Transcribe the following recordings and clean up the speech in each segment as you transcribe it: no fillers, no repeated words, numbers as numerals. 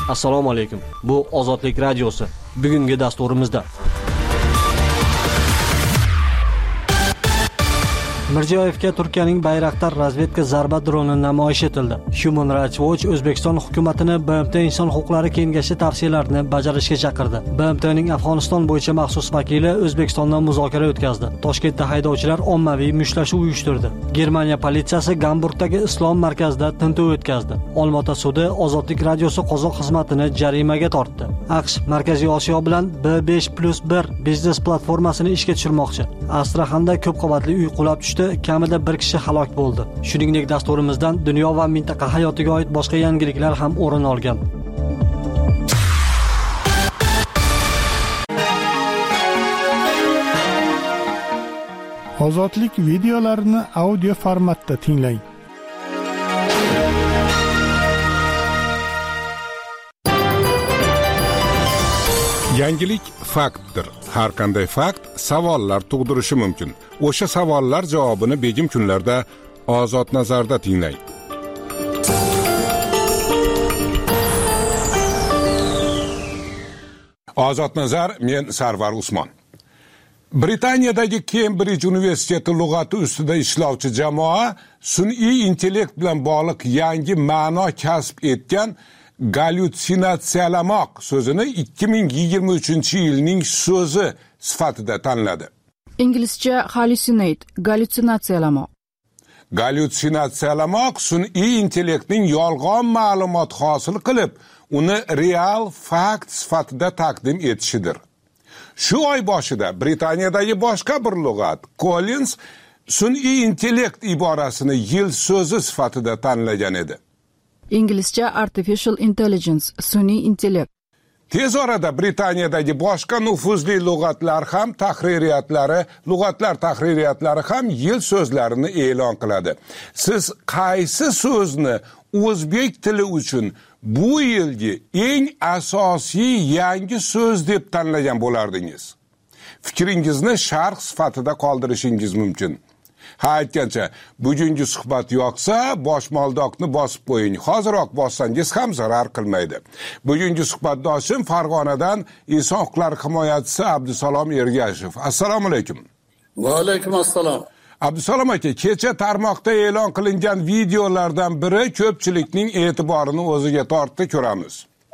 Assalomu alaykum. Bu Ozodlik radiosi. Bugungi dasturimizda Mirziyoyevga Turkiyaning Bayraktar razvedka zarba droni namoyish etildi. Human Rights Watch O'zbekiston hukumatini BMT Inson huquqlari kengashi tavsiyalarini bajarishga chaqirdi. BMTning Afg'oniston bo'yicha maxsus vakili O'zbekistonda muzokara o'tkazdi. Toshkentda haydovchilar ommaviy mushtlashuv uyushtirdi. Germaniya politsiyasi Gamburgdagi islom markazida tintuv o'tkazdi. Olmaota sudi Ozodlik radiosi qozoq xizmatini jarimaga tortdi. AQSh Markaziy Osiyo bilan B5+1 biznes platformasini ishga tushirmoqchi. Astraxanda ko'p qavatli uy qulab tushdi. Kamida bir kishi halok bo'ldi. Shuningdek, dasturimizdan dunyo va mintaqa hayotiga oid boshqa yangiliklar ham o'rin olgan. Ozodlik videolarini audio formatda tinglang. Yangilik faktdir. Har qanday fakt savollar tug'dirishi mumkin. O'sha savollar javobini begim kunlarda Ozod nazarda tinglang. Ozod nazar, men Sarvar Usmon. Britaniyadagi Cambridge universiteti lug'ati ustida ishlovchi jamoa sun'iy intellekt bilan bog'liq yangi ma'no kasb etgan gallyutsinatsiyalamoq so'zini 2023-yilning so'zi sifatida tanladi. Inglizcha hallucinate, gallyutsinatsiyalamoq. Gallyutsinatsiyalamoq sun'iy intellektning yolg'on ma'lumot hosil qilib, uni real fakt sifatida taqdim etishidir. Shu oy boshida Britaniyadagi boshqa bir lug'at, Collins, sun'iy intellekt iborasini yil so'zi sifatida tanlagan edi. Inglizcha artificial intelligence, sun'iy intellekt. Tez orada Britaniyadagi boshqa nufuzli lug'atlar tahririyatlari ham yil so'zlarini e'lon qiladi. Siz qaysi so'zni o'zbek tili uchun bu yilgi eng asosiy yangi so'z deb tanlagan bo'lardingiz? Fikringizni sharh sifatida qoldirishingiz mumkin. Ha, aytgancha, bugungi suhbat yoqsa, boshmoldokni bosib qo'ying. Hoziroq bossangiz ham zarar qilmaydi. Bugungi suhbatdoshim Farg'onadan inson huquqlari himoyachisi Abdusalom Ergashev. Assalomu alaykum. Va alaykum assalom. Abdusalom aka, kecha tarmoqda e'lon qilingan videolardan biri ko'pchilikning e'tiborini o'ziga tortdi, ko'ramiz.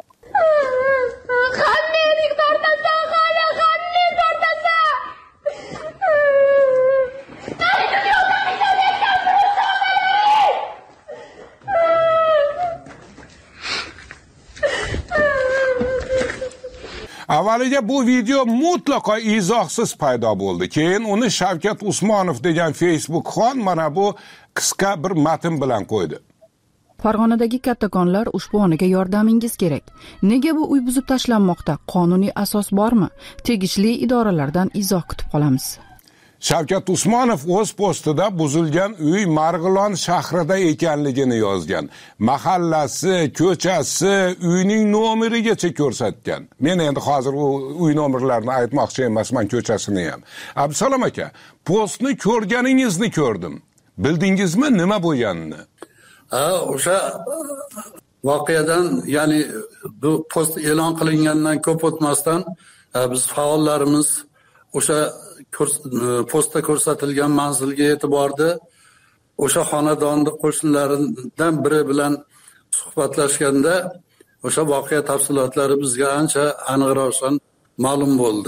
Avvaliga bu video mutlaqo izohsiz paydo bo'ldi. Keyin uni Shavkat Usmonov degan Facebook xon mana bu qisqa bir matn bilan qo'ydi. Farg'onadagi kattakonlar ushbu onaga yordamingiz kerak. Nega bu uy buzib tashlanmoqda? Qonuniy asos bormi? Tegishli idoralardan izoh kutib qolamiz. Shavkat Usmonov o'z postida buzilgan uy Marg'ilon shahrida ekanligini yozgan. Mahallasi, ko'chasi, uyning nomerigacha ko'rsatgan. Men endi hozir u uy nomerlarini aytmoqchi emasman, ko'chasini ham. Abdusalom aka, postni ko'rganingizni ko'rdim. Bildingizmi nima bo'lganini? O'sha voqeadan, ya'ni bu post e'lon qilingandan ko'p o'tmasdan biz faollarimiz o'sha postda ko'rsatilgan manzilga yetib bordi. O'sha xonadonni qo'shnilaridan biri bilan suhbatlashganda o'sha voqea tafsilotlari bizga ancha aniq-ravshan ma'lum bo'ldi.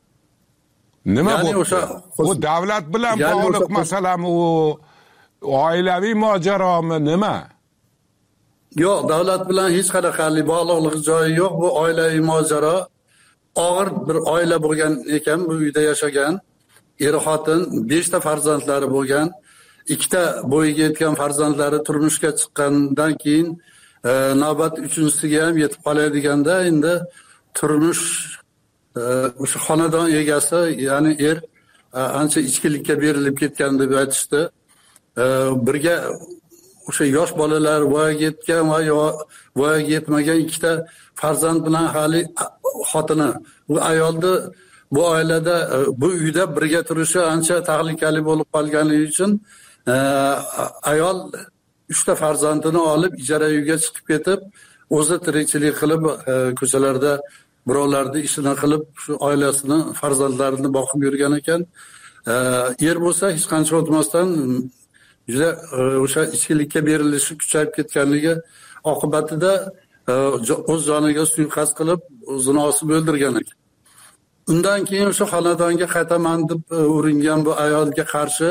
Nima bo'ldi? Bu davlat bilan bog'liq masalami, u oilaviy mojaromi, nima? Yo'q, davlat bilan hech qanaqangi bog'liqlik joyi yo'q. Bu oilaviy mojaro. Og'ir bir oila bo'lgan ekan, bu uyda yashagan. Er-xotin 5 ta farzandlari bo'lgan. 2 ta bo'yiga yetgan farzandlari turmushga chiqqandan keyin navbat 3-siga ham yetib qoladiganda endi turmush o'sha xonadon egasi, ya'ni er ancha ichkilikka berilib ketgan deb aytishdi. Birga o'sha yosh bolalar, voyaga yetgan va voyaga yetmagan 2 ta farzand bilan hali xotini. Bu ayolni bu oilada, bu uyda birga turishi ancha tahlikali bo'lib qolganligi uchun ayol 3 ta farzandini olib ijara uyga chiqib ketib, o'zi tirikchilik qilib ko'chalarda birovlarni ishini qilib shu oilasini farzandlarini boqib yurgan ekan. Er bo'lsa hech qancha o'tmasdan juda o'sha ichkilikka berilishi kuchayib ketganligi oqibatida o'z joniga suiqasd qilib o'zini osib o'ldirgan ekan. Undan keyin o'sha xonadonga qaytaman deb uringan bu ayolga qarshi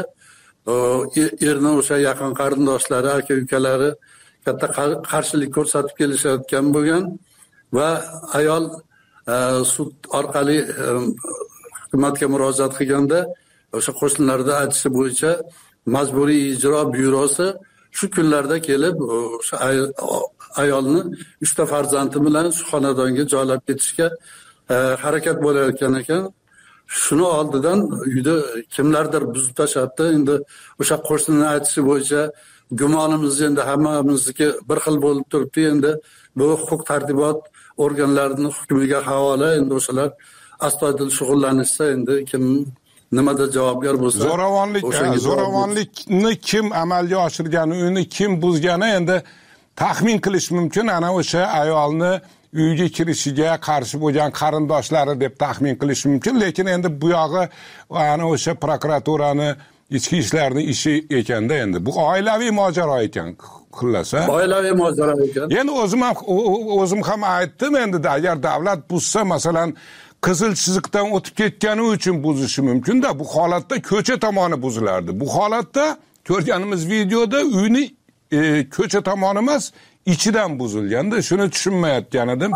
erni o'sha yaqin qarindoshlari, aka-ukalari katta qarshilik ko'rsatib kelishayotgan bo'lgan va ayol sud orqali hukumatga murojaat qilganda o'sha qo'shnilarda aytishi bo'yicha majburiy ijro byurosi shu kunlarda kelib o'sha ayolni 3 ta farzandi bilan shu xonadonga joylab ketishga harakat bo'layotgan ekan. Shuni oldidan uyda kimlardir buzib tashlabdi. Endi o'sha qo'shnining aytishi bo'yicha gumonimiz endi hammamizniki bir xil bo'lib turibdi. Endi bu huquq tartibot organlarining hukmiga havola. Endi o'shalar astoydil shug'ullanishsa, endi kim nimada javobgar bo'lsa, zo'ravonlikni kim amalga oshirgani, uni kim buzgani endi taxmin qilish mumkin. Ana o'sha ayolni uyga kirishiga qarshi bo'lgan qarindoshlari deb taxmin qilish mumkin, lekin endi bu yog'i ana o'sha prokuraturani, ichki ishlarning ishi ekanda, endi bu oilaviy mojaro ekan, xullas-a. Oilaviy mojaro ekan. Endi o'zim ham aytdim, endi agar davlat buzsa, masalan, qizil chiziqdan o'tib ketgani uchun buzishi mumkin-da, bu holatda ko'cha tomoni buzilardi. Bu holatda ko'rganimiz videoda uyni ko'cha tomoni emas, ichidan buzilganda, shuni tushunmayotgan edim.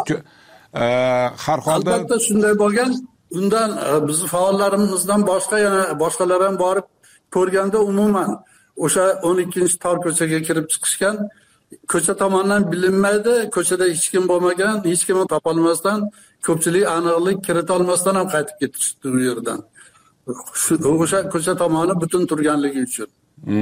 Har holda albatta shunday bo'lgan. Undan biz faollarimizdan boshqa yana boshqalar ham borib ko'rganda umuman o'sha 12-tor ko'chaga kirib chiqishgan. Ko'cha tomonidan bilinmaydi, ko'chada hech kim bo'lmagan, hech kimni topolmasdan, ko'pchilik aniqlik kirita olmasdan ham qaytib ketishdi u yerdan. O'sha ko'cha tomoni butun turganligi uchun.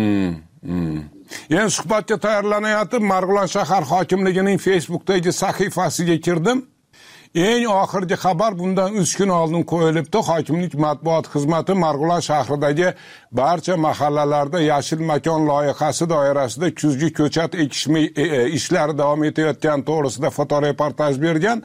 Yana suhbatga tayyorlanayotib, Marg'ilon shahar hokimligining Facebook'dagi sahifasiga kirdim. Eng oxirgi xabar bundan 3 kun oldin qo'yilibdi. Hokimlik matbuot xizmati Marg'ilon shahridagi barcha mahallalarda yashil makon loyihasi doirasida kuzgi ko'chat ekish ishlari davom etayotgani to'g'risida fotoreportaj bergan.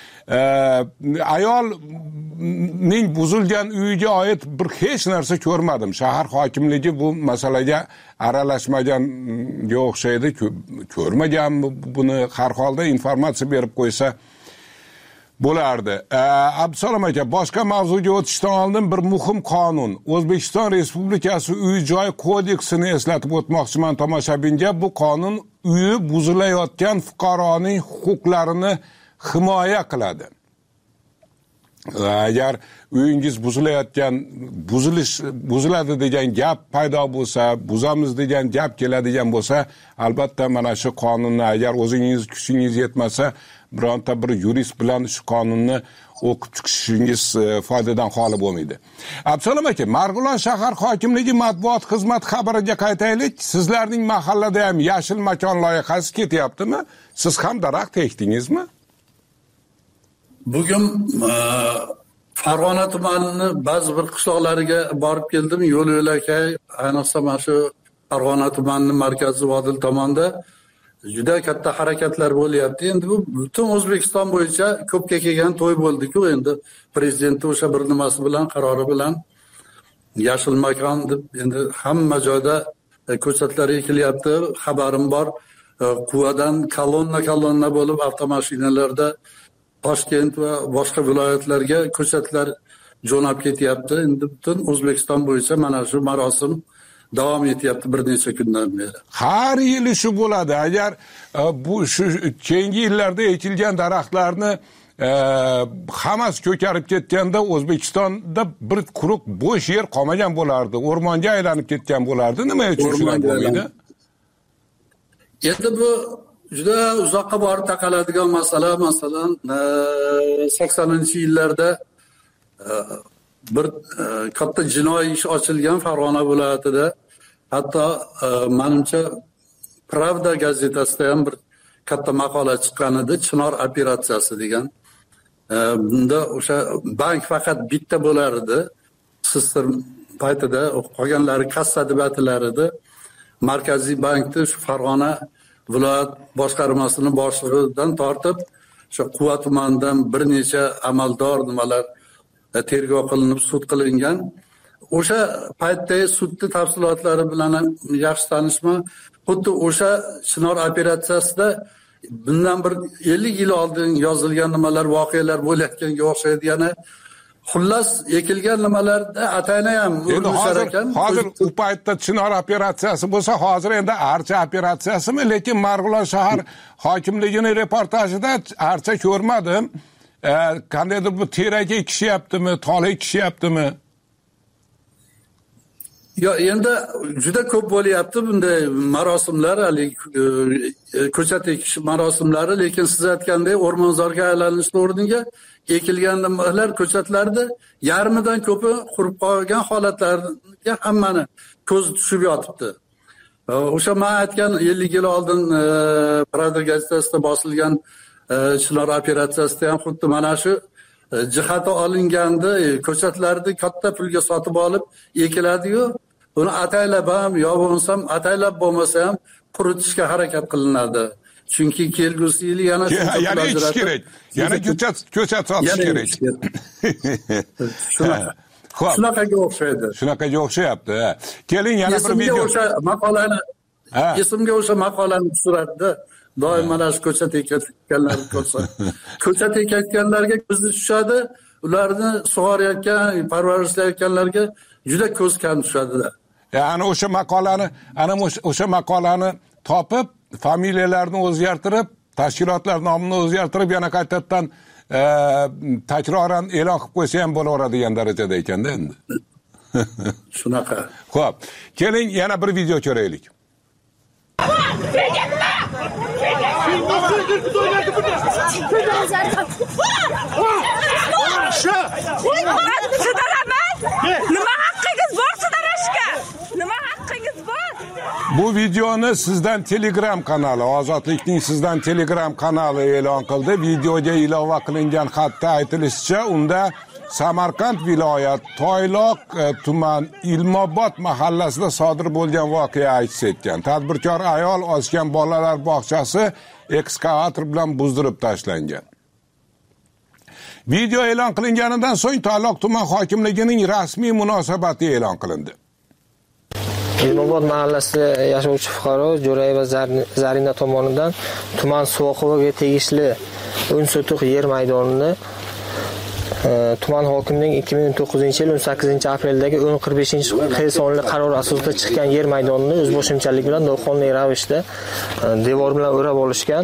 Ayolning buzilgan uyiga oid bir hech narsa ko'rmadim. Shahar hokimligi bu masalaga aralashmaganga o'xshaydi, ko'rmagan buni. Har holda informatsiya berib qo'ysa bo'lardi. Abdusalom aka, boshqa mavzuga o'tishdan oldin bir muhim qonun, O'zbekiston Respublikasi Uy-joy kodeksini eslatib o'tmoqchiman tomoshabinga. Bu qonun uyi buzilayotgan fuqaroning huquqlarini himoya qiladi. Agar uyingiz buziladi degan gap paydo bo'lsa, buzamiz degan gap keladigan bo'lsa, albatta mana shu qonunni, agar o'zingiz kuchingiz yetmasa, bironta bir yurist bilan shu qonunni o'qib chiqishingiz foydadan xoli bo'lmaydi. Abdusalom aka, Marg'ilon shahar hokimligi matbuot xizmati xabariga qaytaylik. Sizlarning mahallada ham yashil makon loyihasi ketyaptimi? Siz ham daraxt ekdingizmi? Bugun Farg'ona tumanining ba'zi bir qishloqlariga borib keldim. Yo'l-yo'lakay, ayniqsa mana shu Farg'ona tumanining markazi Vodil tomonda juda katta harakatlar bo'lyapti. Endi bu butun O'zbekiston bo'yicha ko'pga kelgan to'y bo'ldi-ku, endi prezident o'sha bir nimasi bilan, qarori bilan yashil makon deb endi hamma joyda ko'chatlar ekilyapti. Xabarim bor, Quvadan kolonna bo'lib avtomashinalarda Toshkent va boshqa viloyatlarga ko'chatlar jo'nab ketyapti. Endi butun O'zbekiston bo'yicha mana shu marosim davom etyapti bir necha kundan beri. Har yili shu bo'ladi. Agar bu shu keyingi yillarda ekilgan daraxtlarni hammasi ko'karib ketganda O'zbekistonda bir quruq bo'sh yer qolmagan bo'lardi. O'rmonga aylanib ketgan bo'lardi. Nima uchun shunday bo'lmaydi? Endi bu juda uzoqqa borib taqaladigan masala. Masalan, 80-yillarda bir katta jinoiy ish ochilgan Farg'ona viloyatida. Hatto menimcha Pravda gazetasida ham bir katta maqola chiqqan edi, Chinor operatsiyasi degan. Bunda o'sha bank faqat bitta bo'lar edi. Sistem paytida qolganlari kassa deb aytilar edi. Markaziy bankni shu Farg'ona viloyat boshqarmasining boshlig'idan tortib o'sha Quva tumanidan bir necha amaldor nimalar tergov qilinib sud qilingan. O'sha paytdagi sudning tafsilotlari bilan ham yaxshi tanishman. Xuddi o'sha Chinor operatsiyasida bundan bir 50 yil oldin yozilgan nimalar, voqealar bo'layotganga o'xshaydi. Yana xullas ekilgan nimalarda atayna ham urinishar ekan. Hozir u paytda Chinor operatsiyasi bo'lsa, hozir endi Archa operatsiyasimi, lekin Marg'ilon shahar hokimligining reportajida Archa ko'rmadim. Qandaydir bu terak ekishyaptimi, tol ekishyaptimi? Yo, endi juda ko'p bo'lyapti bunday marosimlar, ko'chat ekish marosimlari, lekin siz aytgandek o'rmonzorga aylanishning o'rniga ekilgan nimalar ko'chatlarda yarmidan ko'pi qurib qolgan holatlarga hammani ko'z tushib yotibdi. O'sha men aytgan 50 yil oldin Pravda gazetasida bosilgan Chinor operatsiyasida ham xuddi mana shu jihati olinganda ko'chatlarni katta pulga sotib olib ekiladi-yu, uni ataylab ham yo bo'lmasam ataylab bo'lmasa ham quritishga harakat qilinadi. Chunki kelgusi yil yana ish kerak. Yana ko'chat sotish kerak. Shunaqaga o'xshaydi. Shunaqaga o'xshayapti. Keling yana bir video. Esimga o'sha maqolani tushiradi. Doim mana shu ko'chat ekayotganlarni ko'rsa. Ko'chat ekayotganlarga ko'zi tushadi, ularni sug'orayotgan, parvarishlayotganlarga juda ko'z kam tushadi. Ana o'sha maqolani topib, familiyalarni o'zgartirib, tashkilotlar nomini o'zgartirib, yana qaytadan takroran e'lon qilib qo'ysa ham bo'laveradigan darajada ekanda endi. Shunaqa. Xo'p, keling yana bir video ko'raylik. Bu videoni sizdan Telegram kanali, Ozodlikning sizdan Telegram kanali e'lon qildi. Videoga ilova qilingan xatda aytilishicha, unda Samarqand viloyat Toyloq tuman Ilmobod mahallasida sodir bo'lgan voqea aks etgan. Tadbirkor ayol ochgan bolalar bog'chasi ekskavator bilan buzdirib tashlangan. Video e'lon qilinganidan so'ng Toyloq tuman hokimligining rasmiy munosabati e'lon qilindi. Ilmobod mahallasida yashovchi fuqaro Jo'rayeva Zarina tomonidan tuman Suvoqovaga tegishli 10 sotuq yer maydonini tuman hokimining 2009-yil 18-apreldagi 1045-Q sonli qaror asosida chiqqan yer maydonini o'zboshimchalik bilan noqonuniy ravishda devor bilan o'rab olishgan.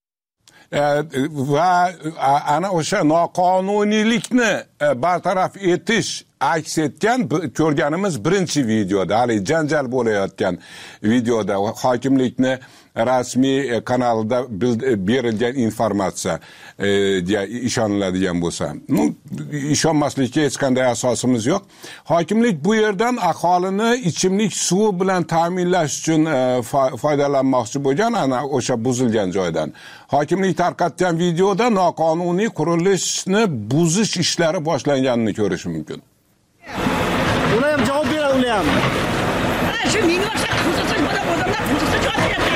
Va ana o'sha noqonuniylikni bartaraf etish aks etgan ko'rganimiz birinchi videoda, hali janjal bo'layotgan videoda hokimlikni rasmiy kanalida berilgan informatsiya ishoniladigan bo'lsa, ishonmaslikka hech qanday asosimiz yo'q. Hokimlik bu yerdan aholini ichimlik suvi bilan ta'minlash uchun foydalanmoqchi bo'lgan ana o'sha buzilgan joydan. Hokimlik tarqatgan videoda noqonuniy qurilishni buzish ishlari boshlanganini ko'rish mumkin. Ular ham javob beradi, ular ham. Shu menga o'xshab qo'zg'asin odamlar qo'zg'asa javob beradi.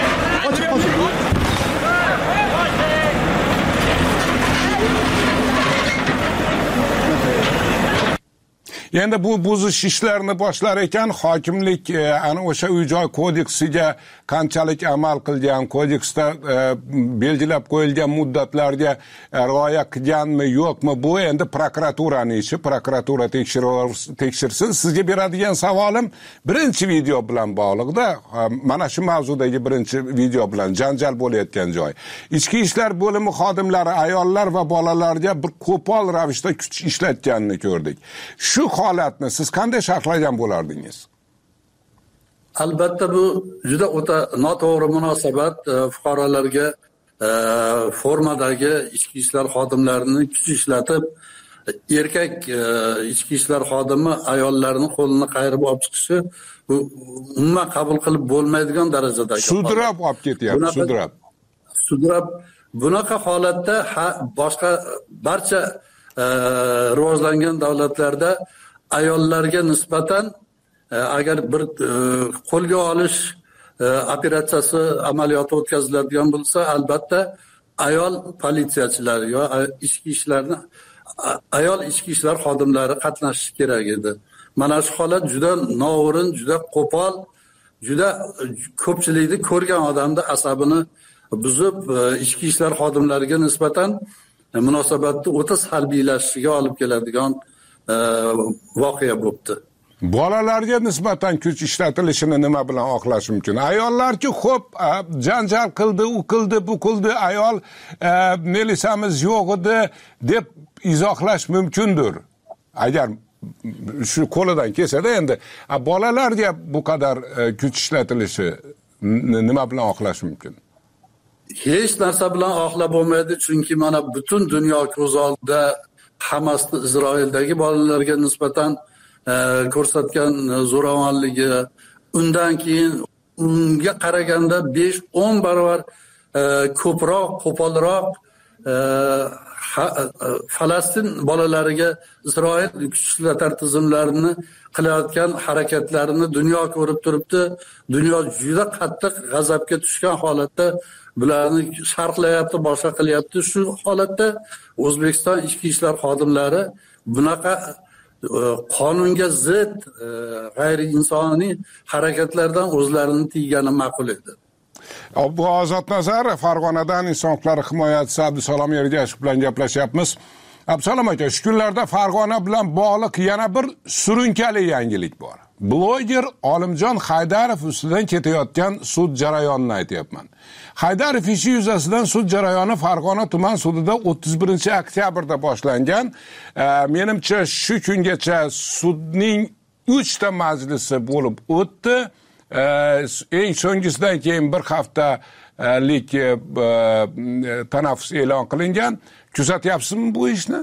Endi bu buzish ishlarini boshlar ekan, hokimlik ana o'sha uy-joy kodeksiga qanchalik amal qilgan, kodeksda belgilab qo'yilgan muddatlarga rioya qilganmi, yo'qmi, bu endi prokuraturaning ishi, prokuratura tekshirsin. Sizga beradigan savolim birinchi video bilan bog'liqda, mana shu mavzudagi birinchi video bilan janjal bo'layotgan joy. Ichki ishlar bo'limi xodimlari ayollar va bolalarga bir qo'pol ravishda kuch ishlatganini ko'rdik. Shu holatni siz qanday sharhlagan bo'lardingiz? Albatta bu juda o'ta noto'g'ri munosabat. Fuqarolarga formadagi ichki ishlar xodimlarini kuch ishlatib, erkak ichki ishlar xodimi ayollarni qo'lini qayirib olib chiqishi bu umuman qabul qilib bo'lmaydigan darajadagi. Sudrab olib ketyapti, sudrab. Bunaqa holatda boshqa barcha rivojlangan davlatlarda ayollarga nisbatan agar bir qo'lga olish operatsiyasi amaliyoti o'tkaziladigan bo'lsa, albatta ayol politsiyachilar yo ayol ichki ishlar xodimlari qatnashishi kerak edi. Mana shu holat juda noo'rin, juda qo'pol, juda ko'pchilikni ko'rgan odamni asabini buzib, ichki ishlar xodimlariga nisbatan munosabatni o'ta salbiylashishiga olib keladigan voqea bo'ldi. Bolalarga nisbatan kuch ishlatilishini nima bilan oqlash mumkin? Ayollarki xo'p, janjal qildi, u qildi, bu qildi, ayol milisamiz yo'q edi deb izohlash mumkindir. Agar shu qo'lidan kelsa-da, endi bolalarga bu qadar kuch ishlatilishi nima bilan oqlash mumkin? Hech narsa bilan oqlab bo'lmaydi, chunki mana butun dunyo ko'z oldida Hamasni Isroildagi bolalarga nisbatan ko'rsatgan zo'ravonligi, undan keyin unga qaraganda 5-10 barobar ko'proq, qo'polroq Falastin bolalariga Isroil kuch ishlatar tizimlarini qilayotgan harakatlarini dunyo ko'rib turibdi. Dunyo juda qattiq g'azabga tushgan holatda bularni sharhlayapti, boshqa qilyapti. Shu holatda O'zbekiston ichki ishlar xodimlari bunaqa qonunga zid, g'ayriinsoniy harakatlardan o'zlarini tiygani ma'qul edi. Bu Ozodnazar, Farg'onadan inson huquqlari himoyachisi Abdusalom Ergashev bilan gaplashyapmiz. Abdusalom aka, shu kunlarda Farg'ona bilan bog'liq yana bir surunkali yangilik bor. Bloger Olimjon Haydarov ustidan ketayotgan sud jarayonini aytyapman. Haydarov ishi yuzasidan sud jarayoni Farg'ona tuman sudida 31-oktyabrda boshlangan. Menimcha shu kungacha sudning 3 ta majlisi bo'lib o'tdi. Eng so'nggisidan keyin bir haftalik tanaffus e'lon qilingan. Kuzatyapsizmi bu ishni?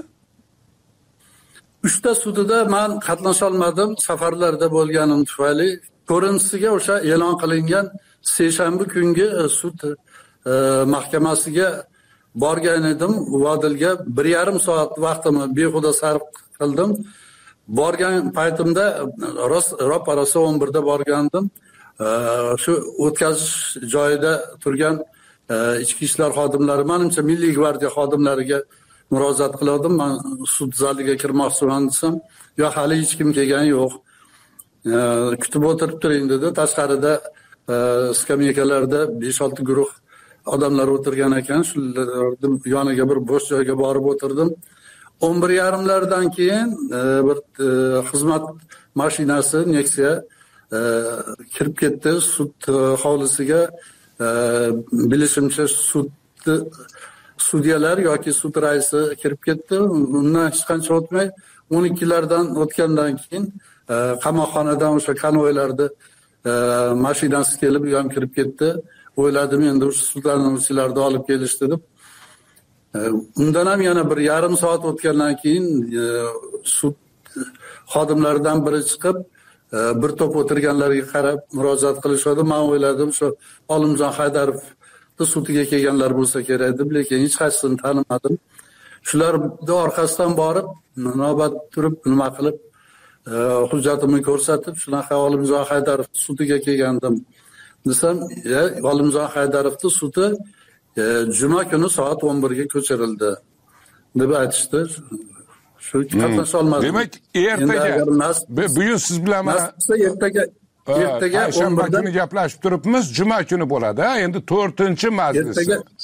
3 ta sudida men qatnasha olmadim, safarlarda bo'lganim tufayli. Ko'rinishiga o'sha e'lon qilingan seshanba kungi sud mahkamasiga borgan edim. Vodilga 1,5 soat vaqtimni behuda sarf qildim. Borgan paytimda ro'parasi 11da borgandim. Shu o'tkazish joyida turgan ichki ishlar xodimlari, menimcha Milliy gvardiya xodimlariga murojaat qildim. Men sud zaliga kirmoqchiman desam, "Yo'q, hali hech kim kelgani yo'q. Kutib o'tirib turing" dedi. Tashqarida skameykalarda 5-6 guruh odamlar o'tirgan ekan. Shularning yoniga bir bo'sh joyga borib o'tirdim. 11:30lardan keyin bir xizmat mashinasi Nexia kirib ketdi sud hovlisiga. Bilishimcha sudyalar yoki sud raisi kirib ketdi. Undan hech qancha o'tmay 12lardan o'tgandan keyin qamoqxonadan o'sha konvoylarni mashinasi kelib u ham kirib ketdi. O'yladim endi o'sha sudlanuvchilarni olib kelishdi deb. Undan ham yana 1,5 soat o'tgandan keyin sud xodimlaridan biri chiqib bir to'p o'tirganlarga qarab murojaat qilishadi. Men o'yladim shu Olimjon Haydarov sudiga kelganlar bo'lsa kerak deb, lekin hech qaysini tanimadim. Shularning orqasidan borib, navbat turib nima qilib hujjatimni ko'rsatib, shunaqa Olimjon Haydarov sudiga kelgandim desam, Olimjon Haydarovning sudi juma kuni soat 11ga ko'chirildi deb aytishdi. Shu qatnasha olmadim. Demak, ertaga bugun siz bilan ertaga shanba kuni gaplashib turibmiz, juma kuni bo'ladi. Endi 4-majlisi.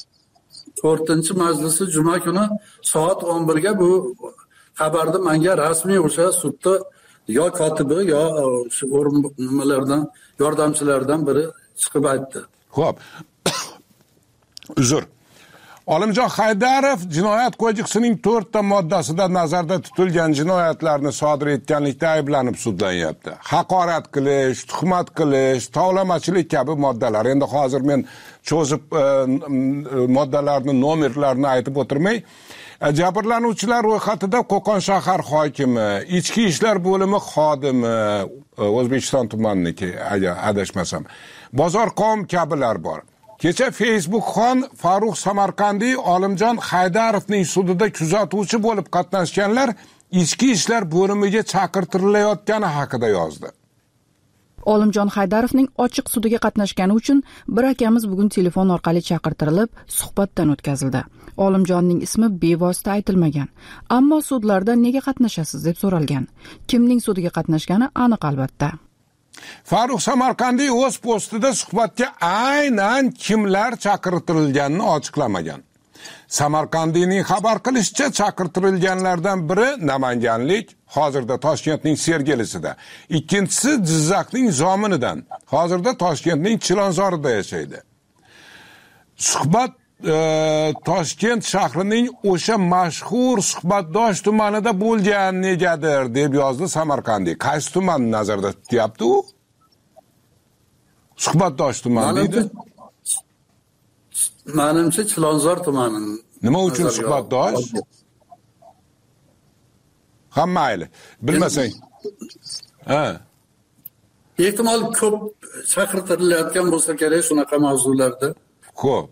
4-majlisi juma kuni soat 11ga bu xabarni menga rasmiy o'sha sudda yo kotibi yo shu nimalardan yordamchilardan biri chiqib aytdi. Xo'p. Uzr. Olimjon Haydarov Jinoyat kodeksining 4 ta moddasida nazarda tutilgan jinoyatlarni sodir etganlikda ayblanib sudlanyapti. Haqorat qilish, tuhmat qilish, tovlamachilik kabi moddalar. Endi hozir men cho'zib moddalarning nomerlarini aytib o'tirmay, jabrlanuvchilar ro'yxatida Qo'qon shahar hokimi, ichki ishlar bo'limi xodimi, O'zbekiston tumaniki, agar adashmasam, Bozorqom kabilar bor. Kecha Facebookxon Farruh Samarqandiy Olimjon Haydarovning sudida kuzatuvchi bo'lib qatnashganlar ichki ishlar bo'limiga chaqirtirilayotgani haqida yozdi. Olimjon Haydarovning ochiq sudiga qatnashgani uchun bir akamiz bugun telefon orqali chaqirtirilib, suhbatdan o'tkazildi. Olimjonning ismi bevosita aytilmagan, ammo sudlarda nega qatnashasiz deb so'ralgan. Kimning sudiga qatnashgani aniq albatta. Farruh Samarqandiy o'z postida suhbatga aynan kimlar chaqirtirilganini ochiqlamagan. Samarqandiyning xabar qilishicha, chaqirtirilganlardan biri namanganlik, hozirda Toshkentning Sergelisida, ikkinchisi Jizzaxning Zominidan, hozirda Toshkentning Chilonzorida yashaydi. Suhbat Toshkent shahrining o'sha mashhur Suhbatdosh tumanida bo'lgan negadir deb yozdi Samarqandiy. Qaysi tumanni nazarda tutyapti u? Suhbatdosh tumani deydi. Menimcha Chilonzor tumani. Nima uchun suhbatdosh? Ha mayli, bilmasang. Ha. Ehtimol ko'p chaqirtirilayotgan bo'lsa kerak shunaqa mavzularda. Xo'p.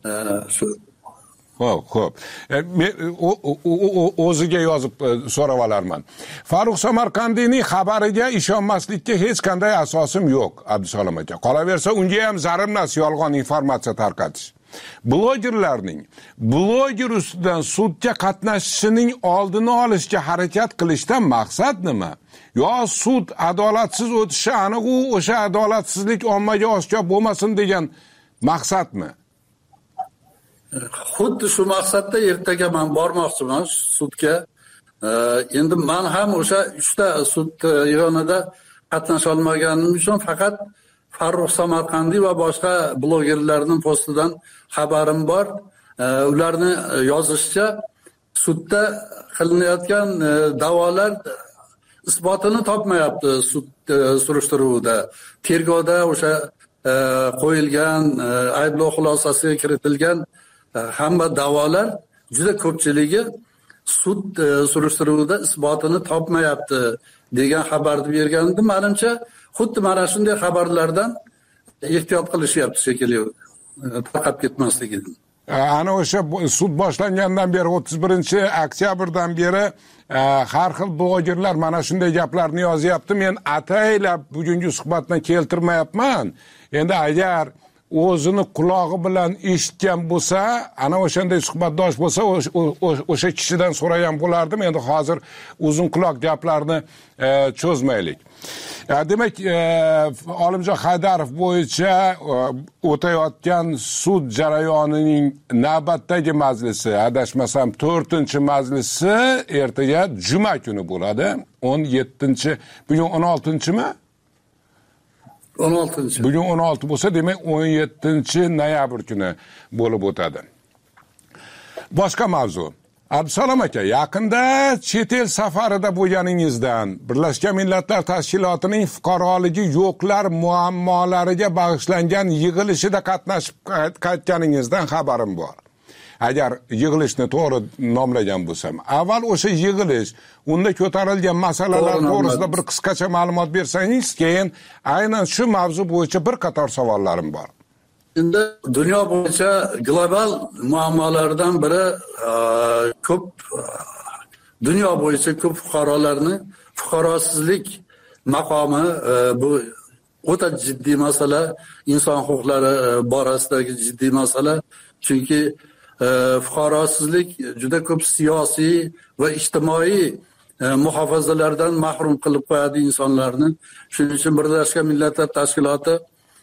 Xo'p. Men o'ziga yozib so'rab olarman. Farruh Samarqandiyning xabariga ishonmaslikka hech qanday asosim yo'q, Abdusalom aka. Qolaversa, unga ham zarimmas yolg'on informatsiya tarqatish. Blogerlarning bloger ustidan sudga qatnashishining oldini olishga harakat qilishdan maqsad nima? Yo sud adolatsiz o'tishi aniq u o'sha adolatsizlik ommaga oshkor bo'lmasin degan maqsadmi? Xuddi shu maqsadda ertaga men bormoqchiman sudga. Endi men ham o'sha 3 ta sud yig'inida qatnasha olmaganim uchun faqat Farruh Samarqandiy va boshqa blogerlarning postidan xabarim bor. Ularni yozishicha sudda qilinayotgan da'volar isbotini topmayapti sud surishtiruvida. Tergovda o'sha qo'yilgan ayblov xulosasiga kiritilgan hamma da'volar juda ko'pchiligi sud surishtiruvida isbotini topmayapti degan xabarni bergandim. Menimcha xuddi mana shunday xabarlardan ehtiyot qilishyapti shekilli, tarqab ketmasligidan. Ana o'sha sud boshlangandan beri 31-oktyabrdan beri har xil blogerlar mana shunday gaplarni yozyapti. Men ataylab bugungi suhbatni keltirmayapman. Endi agar o'zini qulog'i bilan eshitgan bo'lsa, ana o'shanday suhbatdosh bo'lsa, o'sha kishidan so'ragan bo'lardim. Endi hozir uzun quloq gaplarni cho'zmaylik. Demak, Olimjon Haydarov bo'yicha o'tayotgan sud jarayonining navbatdagi majlisi, adashmasam 4-majlisi ertaga juma kuni bo'ladi. 17-, bugun 16-mi? 16. Bugun 16 bo'lsa, demak 17-noyabr kuni bo'lib o'tadi. Boshqa mavzu. Abdusalom aka, yaqinda chet el safarida bo'lganingizdan Birlashgan Millatlar Tashkilotining fuqaroligi yo'qlar muammolariga bag'ishlangan yig'ilishida qatnashib qaytganingizdan xabarim bor. Agar yig'ilishni to'g'ri nomlagan bo'lsam, avval o'sha yig'ilish, unda ko'tarilgan masalalar to'g'risida bir qisqacha ma'lumot bersangiz, keyin aynan shu mavzu bo'yicha bir qator savollarim bor. Endi dunyo bo'yicha global muammolardan biri dunyo bo'yicha ko'p fuqarolarni fuqarosizlik maqomi, bu o'ta jiddiy masala, inson huquqlari borasidagi jiddiy masala. Chunki fuqarosizlik juda ko'p siyosiy va ijtimoiy muhofazalardan mahrum qilib qo'yadi insonlarni. Shuning uchun Birlashgan Millatlar Tashkiloti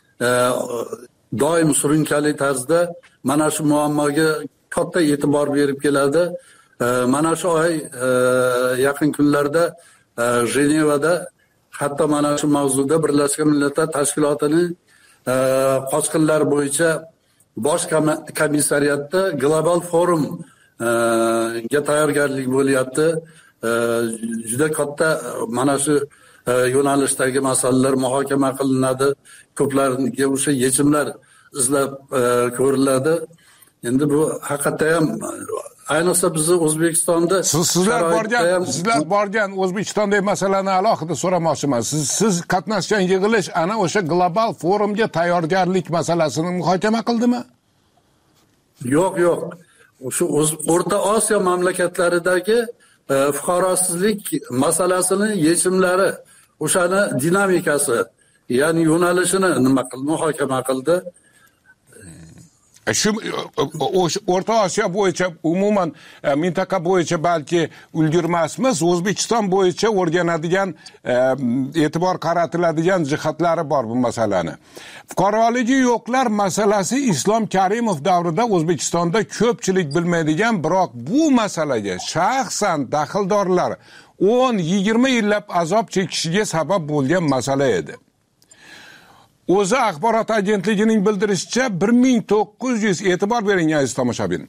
doim surunkali tarzda mana shu muammoga katta e'tibor berib keladi. Mana shu oy yaqin kunlarda Jenevada hatto mana shu mavzuda Birlashgan Millatlar Tashkilotining qochqinlar bo'yicha bosh komissariyatda global forum ga tayyorgarlik bo'lyapti. Juda katta mana shu yo'nalishdagi masalalar muhokama qilinadi. Ko'plariga o'sha yechimlar izlab ko'riladi. Endi bu haqiqatda ham ayniqsa bizni O'zbekistonda sizlar borgan O'zbekistondagi masalani alohida so'ramoqchiman. Siz qatnashgan yig'ilish ana o'sha global forumga tayyorgarlik masalasini muhokama qildimi? Yo'q. Shu O'rta Osiyo mamlakatlaridagi fuqarosizlik masalasini yechimlari, o'shani dinamikasi, ya'ni yo'nalishini muhokama qildi. Shu O'rta Osiyo bo'yicha umuman mintaqa bo'yicha balki ulgurmasmiz, O'zbekiston bo'yicha o'rganadigan, e'tibor qaratiladigan jihatlari bor bu masalani. Fuqaroligi yo'qlar masalasi Islom Karimov davrida O'zbekistonda ko'pchilik bilmaydigan, biroq bu masalaga shaxsan daxldorlar 10-20 yillab azob chekishiga sabab bo'lgan masala edi. O'zi axborot agentligining bildirishicha 1900, e'tibor bering aziz tomoshabin,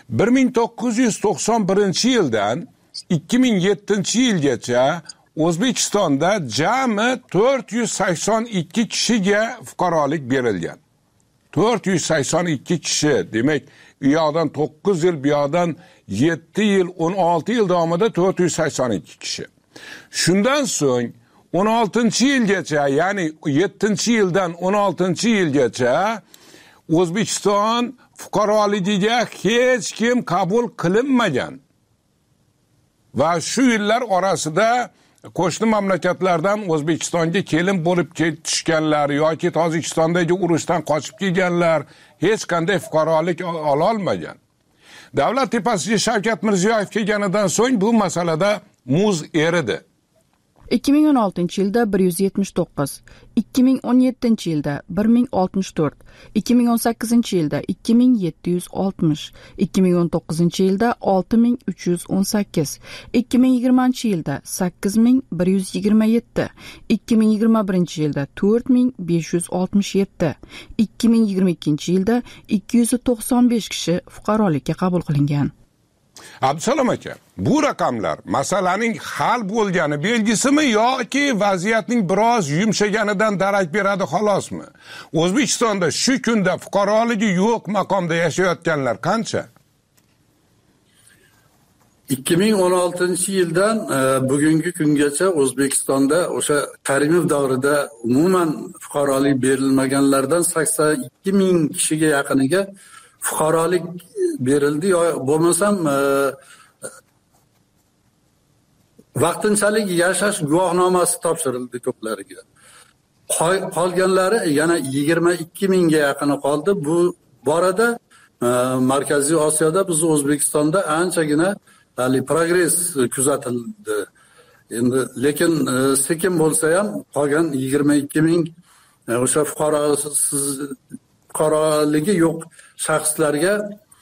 1991-yildan 2007-yilgacha O'zbekistonda jami 482 kishiga fuqarolik berilgan. 482 kishi, demak, u yoqdan 9 yil, bu yoqdan 7 yil, 16 yil davomida 482 kishi. Shundan so'ng 16-yilgacha, ya'ni 7-yildan 16-yilgacha O'zbekiston fuqaroligiga hech kim qabul qilinmagan. Va shu yillar orasida qo'shni mamlakatlardan O'zbekistonga kelin bo'lib ketishganlar yoki Tojikistondagi urushdan qochib kelganlar hech qanday fuqarolik ola olmagan. Davlat tepasiga Shavkat Mirziyoyev kelganidan so'ng bu masalada muz eridi. 2016-yilda 179, 2017-yilda 1064, 2018-yilda 2760, 2019-yilda 6318, 2020-yilda 8127, 2021-yilda 4567, 2022-yilda 295 kishi fuqarolikka qabul qilingan. Abdusalom aka, bu raqamlar masalaning hal bo'lgani belgisimi yoki vaziyatning biroz yumshaganidan darak beradi xolosmi? O'zbekistonda shu kunda fuqaroligi yo'q maqomda yashayotganlar qancha? 2016-yildan bugungi kungacha O'zbekistonda o'sha Karimov davrida umuman fuqarolik berilmaganlardan 82 ming kishiga yaqiniga fuqarolik berildi, bo'lmasam vaqtinchalik yashash guvohnomasi topshirildi ko'plariga. Qolganlari yana 22 mingga yaqini qoldi. Bu borada Markaziy Osiyoda biz O'zbekistonda anchagina progress kuzatildi. Endi lekin sekin bo'lsa ham qolgan 22 ming o'sha fuqaroligi yo'q shaxslarga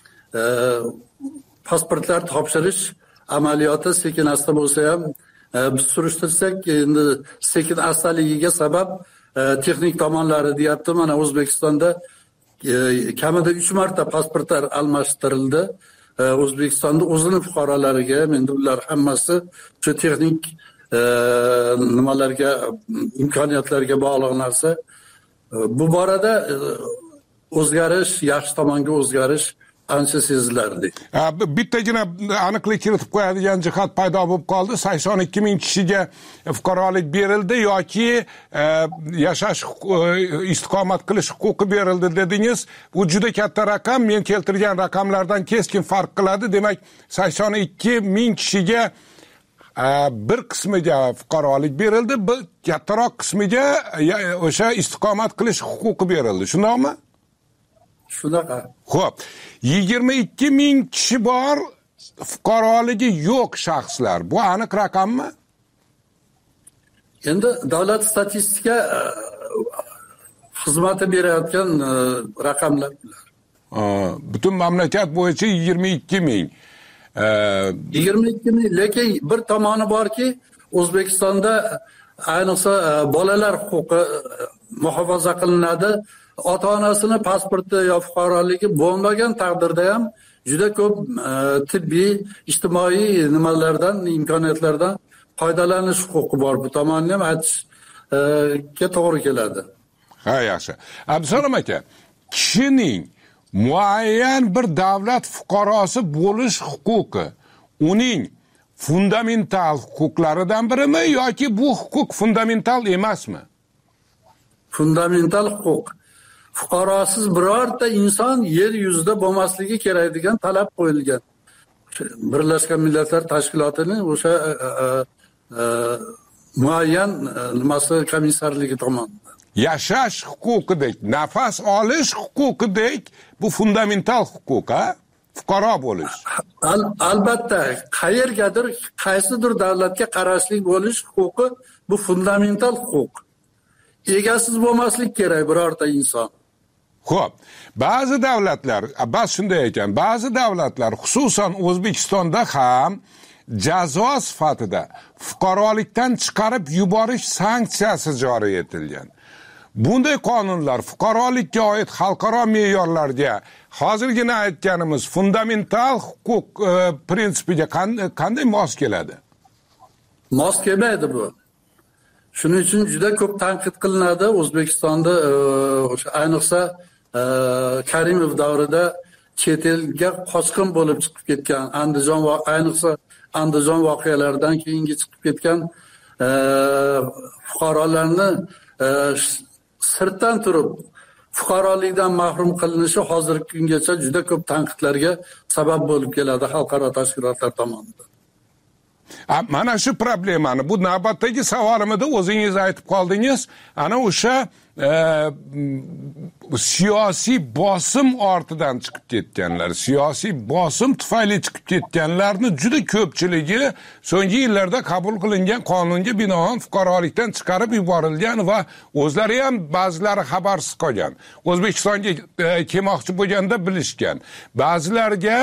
pasportlar topshirish amaliyoti sekin asta bo'lsa ham biz surishtirsak, endi sekin astaligiga sabab texnik tomonlari deyapti. Mana O'zbekistonda kamida 3 marta pasportlar almashtirildi. O'zbekistonda o'zini fuqarolariga, endi ular hammasi shu texnik nimalarga, imkoniyatlarga bog'liq narsa. Bu borada o'zgarish, yaxshi tomonga o'zgarish ancha sezilardi. Bittagina aniqlik kiritib qo'yadigan jihat paydo bo'lib qoldi. 82 ming kishiga fuqarolik berildi yoki yashash, istiqomat qilish huquqi berildi dedingiz. Bu juda katta raqam. Men keltirgan raqamlardan keskin farq qiladi. Demak, 82 ming kishiga bir qismiga fuqarolik berildi, bir kattaroq qismiga o'sha istiqomat qilish huquqi berildi. Shundaymi? Shunaqa. Xo'p, 22 ming kishi bor fuqaroligi yo'q shaxslar. Bu aniq raqammi? Endi davlat statistika xizmati berayotgan raqamlar bular. Butun mamlakat bo'yicha 22 ming. 22 ming, lekin bir tomoni borki, O'zbekistonda ayniqsa bolalar huquqi muhofaza qilinadi. Ota-onasini pasporti yo fuqaroligi bo'lmagan taqdirda ham juda ko'p tibbiy, ijtimoiy nimalardan, imkoniyatlardan foydalanish huquqi bor. Bu tomonni ham aytishga to'g'ri keladi. Ha, yaxshi. Abdusalom aka, kishining muayyan bir davlat fuqarosi bo'lish huquqi uning fundamental huquqlaridan birimi yoki bu huquq fundamental emasmi? Fundamental huquq. Fuqarosiz birorta inson yer yuzida bo'lmasligi kerak degan talab qo'yilgan. Birlashgan Millatlar Tashkilotining o'sha muayyan nimasi komissarligi tomonidan. yashash huquqidek, nafas olish huquqidek bu fundamental huquq, fuqaro bo'lish. Albatta, qayergadir qaysidir davlatga qarashli bo'lish huquqi bu fundamental huquq. Egasiz bo'lmaslik kerak birorta inson. Xo'p, ba'zi davlatlar, bas shunday ekan, ba'zi davlatlar, xususan O'zbekistonda ham jazo sifatida fuqarolikdan chiqarib yuborish sanksiyasi joriy etilgan. Bunday qonunlar fuqarolikka oid xalqaro me'yorlarga, hozirgina aytganimiz fundamental huquq prinsipiga qanday mos keladi? Mos kelmaydi bu. Shuning uchun juda ko'p tanqid qilinadi O'zbekistonda, o'sha ayniqsa Karimov davrida chet elga qochqin bo'lib chiqib ketgan, ayniqsa Andijon voqealaridan keyingi chiqib ketgan fuqarolarni sirtdan turib fuqarolikdan mahrum qilinishi hozirgi kungacha juda ko'p tanqidlarga sabab bo'lib keladi xalqaro tashkilotlar tomonidan. Mana shu problemani, bu navbatdagi savolimda o'zingiz aytib qoldingiz, ana o'sha siyosiy bosim ortidan chiqib ketganlar, siyosiy bosim tufayli chiqib ketganlarni juda ko'pchiligi so'nggi yillarda qabul qilingan qonunga binoan fuqarolikdan chiqarib yuborilgan va o'zlari ham ba'zilari xabarsiz qolgan. O'zbekistonga kelmoqchi bo'lganda bilishgan. Ba'zilarga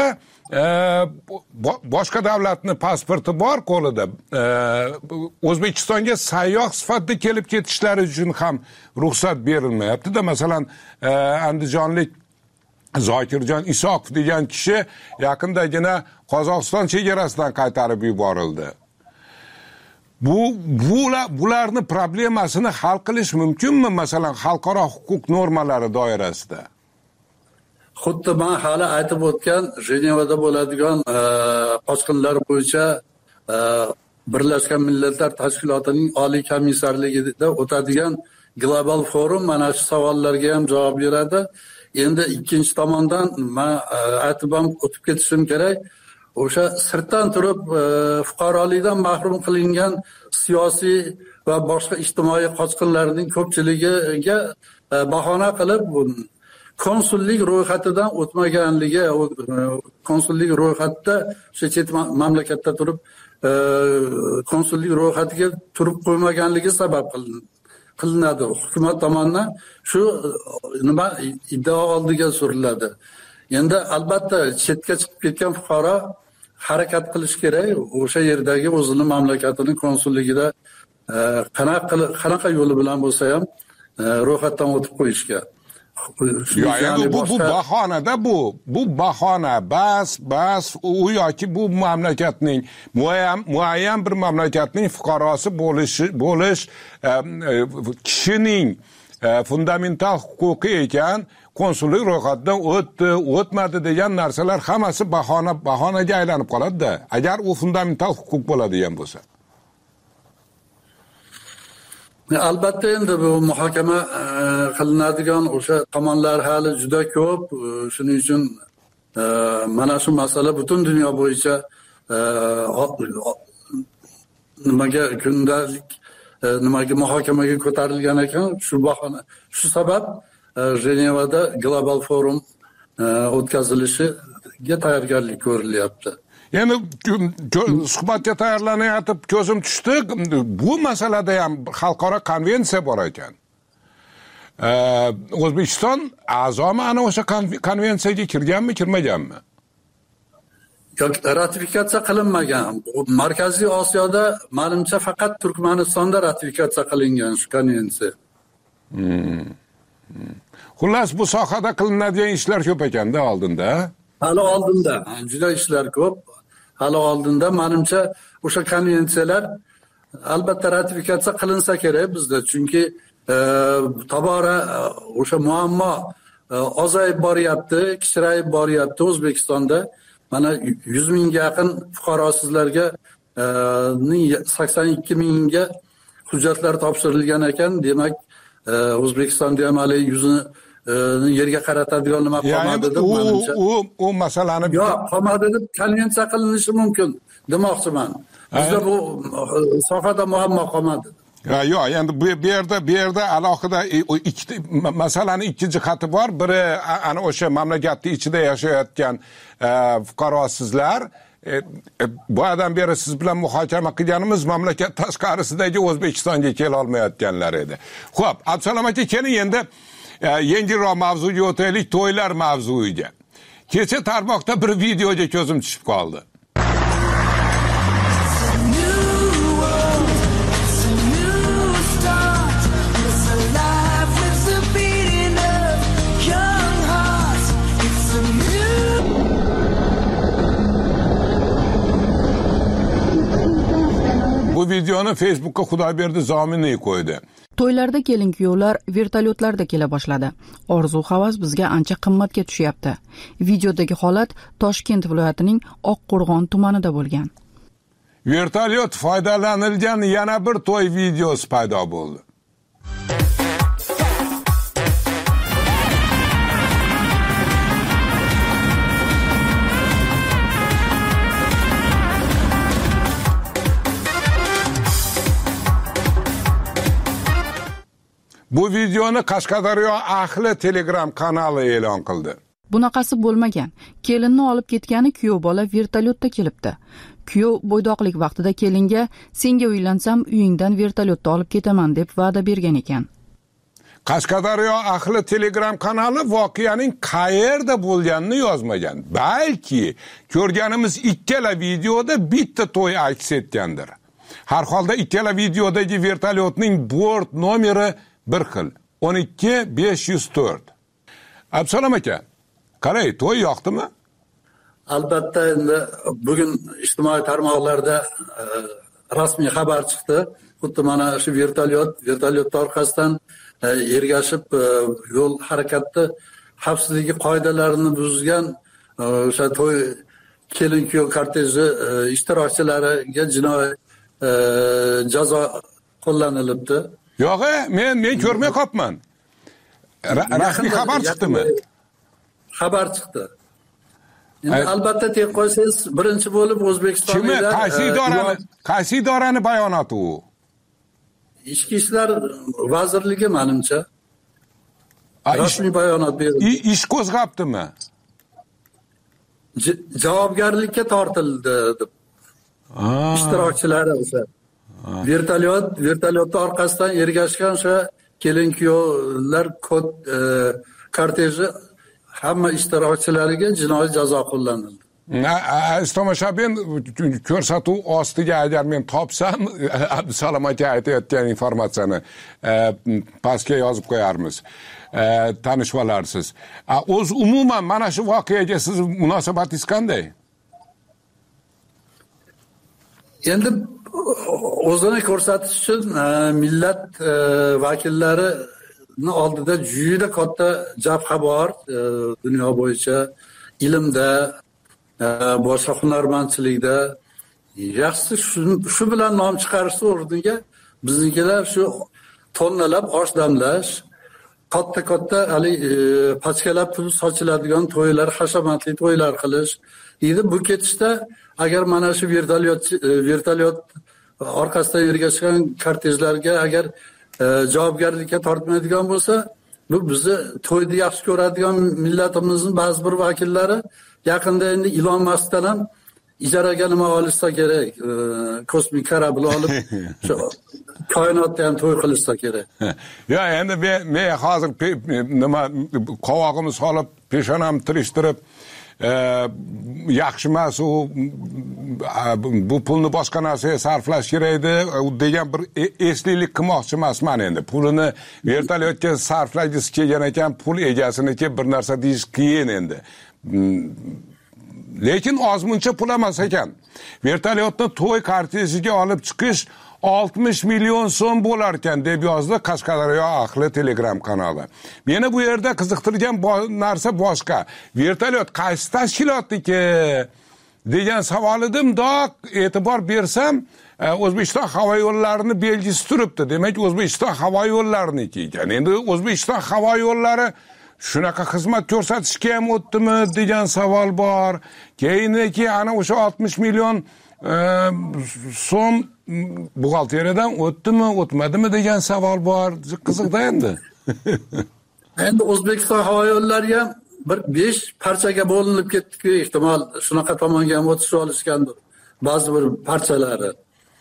boshqa davlatni pasporti bor qo'lida, O'zbekistonga sayyoh sifatida kelib ketishlari uchun ham ruxsat berilmayapti-da. Masalan, andijonlik Zokirjon Isoqov degan kishi yaqindagina Qozog'iston chegarasidan qaytarib yuborildi. Bularni problemasini hal qilish mumkinmi, masalan, xalqaro huquq normalari doirasida? Xuddi men hali aytib o'tgan Jenevada bo'ladigan qochqinlar bo'yicha Birlashgan Millatlar Tashkilotining Oliy komissarligida o'tadigan global forum mana shu savollarga ham javob beradi. Endi ikkinchi tomondan men aytib ham o'tib ketishim kerak. O'sha sirtdan turib fuqarolikdan mahrum qilingan siyosiy va boshqa ijtimoiy qochqinlarning ko'pchiligiga bahona qilib konsullik ro'yxatidan o'tmaganligi, konsullik ro'yxatda o'sha chet mamlakatda turib konsullik ro'yxatiga turib qo'ymaganligi sabab qilinadi. Hukumat tomonidan shu nima iddao oldiga suriladi. Endi albatta chetga chiqib ketgan fuqaro harakat qilish kerak, o'sha yerdagi o'zini mamlakatining konsulligida qanaqa yo'li bilan bo'lsa ham ro'yxatdan o'tib qo'yishga. Yani bu bahonada bu bahona bas u yoki bu mamlakatning muayyan bir mamlakatning fuqarosi bo'lish kishining fundamental huquqi ekan, konsullik ro'yxatdan o'tmadi degan narsalar hammasi bahonaga aylanib qoladi-da, agar u fundamental huquq bo'ladigan bo'lsa. Albatta endi bu muhokama qilinadigan o'sha tomonlar hali juda ko'p. Shuning uchun mana shu masala butun dunyo bo'yicha nimaga muhokamaga ko'tarilgan ekan, shu sabab Jenevada global forum o'tkazilishiga tayyorgarlik ko'rilyapti. Yani suhbatga tayyorlanayotib ko'zim tushdi, bu masalada ham xalqaro konvensiya bor ekan. O'zbekiston a'zomi ana o'sha konvensiyaga kirganmi, kirmaganmi? Yo'q, ratifikatsiya qilinmagan. Markaziy Osiyoda menimcha faqat Turkmanistonda ratifikatsiya qilingan shu konvensiya. Xullas, bu sohada qilinadigan ishlar ko'p ekanda oldinda. Hali oldinda juda ishlar ko'p. Hali oldinda menimcha o'sha konvensiyalar albatta ratifikatsiya qilinsa kerak bizda, chunki tobora o'sha muammo ozayib boryapti, kichrayib boryapti O'zbekistonda. Mana 100 mingga yaqin fuqarosizlarga 82 mingga hujjatlar topshirilgan ekan, demak O'zbekistonda ham hali yuzini yerga qaratadigan nima qolmadi deb menimcha. U masalani yo'q, qolmadi deb konvensiya qilinishi mumkin demoqchiman. Bizda bu sohada muammo qolmadi. Yo'q, endi bu yerda alohida ikkita masalani ikki jihati bor. Biri ana o'sha mamlakatning ichida yashayotgan fuqarosizlar. Bu adam beri siz bilan muhokama qilganimiz mamlakat tashqarisidagi O'zbekistonga kela olmayotganlar edi. Xo'p, Abdusalom aka, keling endi yengilroq mavzuga o'taylik, to'ylar mavzuiga. Kecha tarmoqda bir videoga ko'zim tushib qoldi. Bu videoni Facebook'ka Xudoyberdi Zominiy qo'ydi. To'ylarda kelin-kuyovlar vertolyotlarda kela boshladi. Orzu-havas bizga ancha qimmatga tushyapti. Videodagi holat Toshkent viloyatining Oqqo'rg'on tumanida bo'lgan. Vertolyot foydalanilgan yana bir to'y videosi paydo bo'ldi. Bu videoni Qashqadaryo ahli Telegram kanali e'lon qildi. Bunaqasi bo'lmagan. Kelinni olib ketgani kuyov bola vertolyotda kelibdi. Kuyov bo'ydoqlik vaqtida kelinga senga uylansam uyingdan vertolyotda olib ketaman deb va'da bergan ekan. Qashqadaryo ahli Telegram kanali voqeaning qayerda bo'lganini yozmagan. Balki ko'rganimiz ikkala videoda bitta to'y aks etgandir. Har holda ikkala videodagi vertolyotning bort nomeri bir xil. 12504. Abdusalom aka, qarang, to'y yoqdimi? Albatta, endi bugun ijtimoiy tarmoqlarda rasmiy xabar chiqdi. Xuddi mana shu vertolyot orqasidan ergashib yo'l harakati xavfsizligi qoidalarini buzgan o'sha to'y kelin-kuyov korteji ishtirokchilariga jinoiy jazo qo'llanilibdi. Yo'q, men ko'rmay qolibman. Rasmiy xabar chiqdimi? Xabar chiqdi. Endi albatta deb qo'ysangiz, birinchi bo'lib O'zbekistonda qaysi idorani bayonoti u? Ichki ishlar vazirligi menimcha rasmiy bayonot berdi. Ish qo'zg'abdimi? Javobgarlikka tortildi deb. Ishtirokchilari o'sha vertolyot orqasidan ergashgan o'sha kelin-kuyovlar korteji hamma ishtirokchilariga jinoiy jazo qo'llanildi. Aziz tomoshabin, ko'rsatuv ostiga agar men topsam, Abdusalom aka aytayotgan informatsiyani pastga yozib qo'yarmiz. Tanishib olarsiz. O'z umuman mana shu voqeaga siz munosabatingiz qanday? Endi o'zini ko'rsatish uchun millat vakillarining oldida juda katta jabha bor dunyo bo'yicha, ilmda, boshqa hunarmandchilikda. Yaxshisi shu bilan nom chiqarish o'rniga biznikilar shu tonnalab osh damlash, katta hali pachkalab pul sochiladigan to'ylar, hashamatli to'ylar qilish. Endi bu ketishda agar mana shu vertolyot orqasidan ergashgan kortejlarga agar javobgarlikka tortmaydigan bo'lsa, bu bizni to'yni yaxshi ko'radigan millatimizning ba'zi bir vakillari yaqinda endi Ilon Maskdan ham ijaraga nima olishsa kerak, kosmik kорабль olib shu koinotda ham to'y qilishsa kerak. Yo, endi men hozir nima qovog'imni solib, peshonamni tirishtirib yaxshi emas, u bu pulni boshqa narsaga sarflash kerak edi degan bir eslilik qilmoqchi emasman endi. Pulini vertolyotga sarflagisi kelgan ekan, pul egasiniki bir narsa deyish qiyin endi. Lekin ozmuncha pul emas ekan. Vertolyotni to'y kortejiga olib chiqish 60 million so'm bo'lar ekan deb yozdi Qashqadaryo ahli Telegram kanali. Meni bu yerda qiziqtirgan narsa boshqa. Vertolyot qaysi tashkilotniki degan savol edim. Doq e'tibor bersam, O'zbekiston havo yo'llarini belgisi turibdi. Demak, O'zbekiston havo yo'llariniki ekan. Endi O'zbekiston havo yo'llari shunaqa xizmat ko'rsatishga ham o'tdimi degan savol bor. Keyinki ana o'sha 60 million so'm buxgalteriyadan o'tdimi, o'tmadimi degan savol bor. Qiziqda endi. Endi O'zbekiston havo yo'llari ham bir 5 parchaga bo'linib ketdi-ku, ehtimol shunaqa tomonga ham o'tish olishgandir. Ba'zi bir parchalari.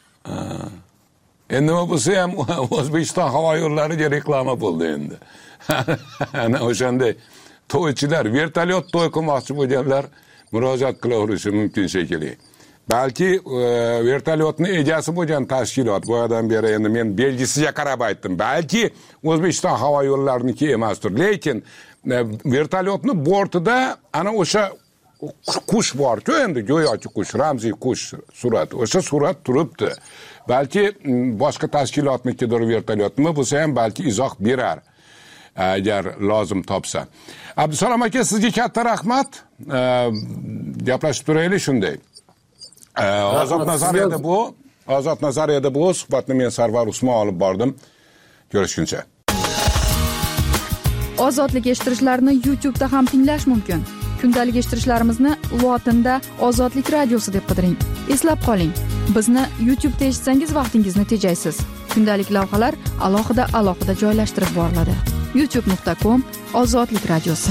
Endi bo'lsa ham O'zbekiston havo yo'llariga reklama bo'ldi endi. Ana o'shanday to'ychilar, vertolyot to'y qilmoqchi bo'lganlar murojaat qilaverishi mumkin shekilli. Balki vertolyotning egasi bo'lgan tashkilot boyadan beri endi men belgisiga qarab aytdim. Balki O'zbekiston havo yo'llariniki emasdir. Lekin vertolyotni bortida ana o'sha qush bor-ku, endi go'yoki qush, ramziy qush surat. O'sha surat turibdi. Balki boshqa tashkilotnikidir vertolyotmi bo'lsa ham balki izoh berar. Agar lozim topsa. Abdusalom aka, sizga katta rahmat. Gaplashib turaylik shunday. Ozod nazariyada bu suhbatni men Sarvar Usmon olib bordim. Ko'rishguncha. Ozodlik eshittirishlarni YouTube'da ham tinglash mumkin. Kundalik eshittirishlarimizni lotinda Ozodlik radiosi deb qidiring. Eslab qoling, bizni YouTube'da eshitsangiz vaqtingizni tejaysiz. Kundalik lavhalar alohida joylashtirib boriladi. youtube.com/Ozodlik radiosi.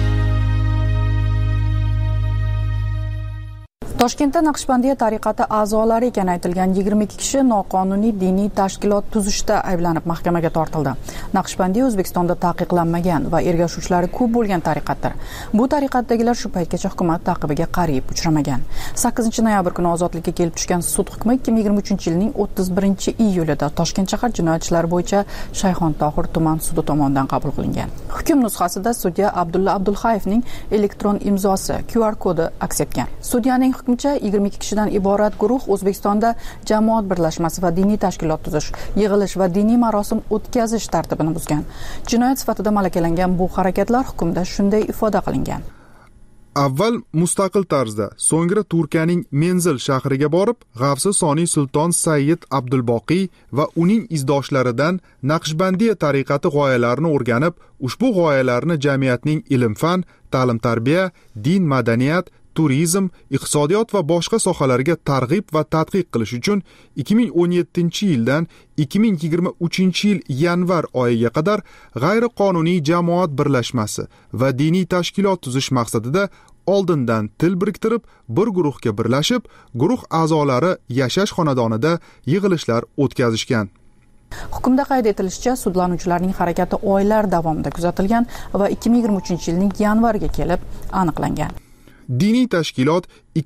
Toshkentda Naqshbandiya tariqati a'zolari ekani aytilgan 22 kishi noqonuniy diniy tashkilot tuzishda ayblanib mahkamaga tortildi. Naqshbandiya O'zbekistonda taqiqlanmagan va ergashuvchilari ko'p bo'lgan tariqatdir. Bu tariqatdagilar shu paytgacha hukumat taqibiga qariyb uchramagan. 8-noyabr kuni ozodlikka kelib tushgan sud hukmi 2023-yilning 31-iyulida Toshkent shahar jinoyat ishlari bo'yicha Shayxontohur tuman sudi tomonidan qabul qilingan. Hukm nusxasida sudya Abdulla Abdulxayevning elektron imzosi QR kodi aks etgan. Sudyaning hukmicha 22 kishidan iborat guruh O'zbekistonda jamoat birlashmasi va diniy tashkilot tuzish, yig'ilish va diniy marosim o'tkazish tartibini buzgan. Jinoyat sifatida malakalangan bu harakatlar hukmda shunday ifoda qilingan. Avval mustaqil tarzda, so'ngra Turkiyaning Menzil shahriga borib, G'avsi Soniy Sulton Sayyid Abdulboqiy va uning izdoshlaridan Naqshbandiya tariqati g'oyalarini o'rganib, ushbu g'oyalarni jamiyatning ilm-fan, ta'lim-tarbiya, din, madaniyat, turizm, iqtisodiyot va boshqa sohalarga targ'ib va tadqiq qilish uchun 2017-yildan 2023-yil yanvar oyiga qadar g'ayriqonuniy jamoat birlashmasi va diniy tashkilot tuzish maqsadida oldindan til biriktirib, bir guruhga birlashib, guruh a'zolari yashash xonadonida yig'ilishlar o'tkazishgan. Hukmda qayd etilishicha, sudlanuvchilarning harakati oylar davomida kuzatilgan va 2023-yilning yanvariga kelib aniqlangan. Diniy tashkilot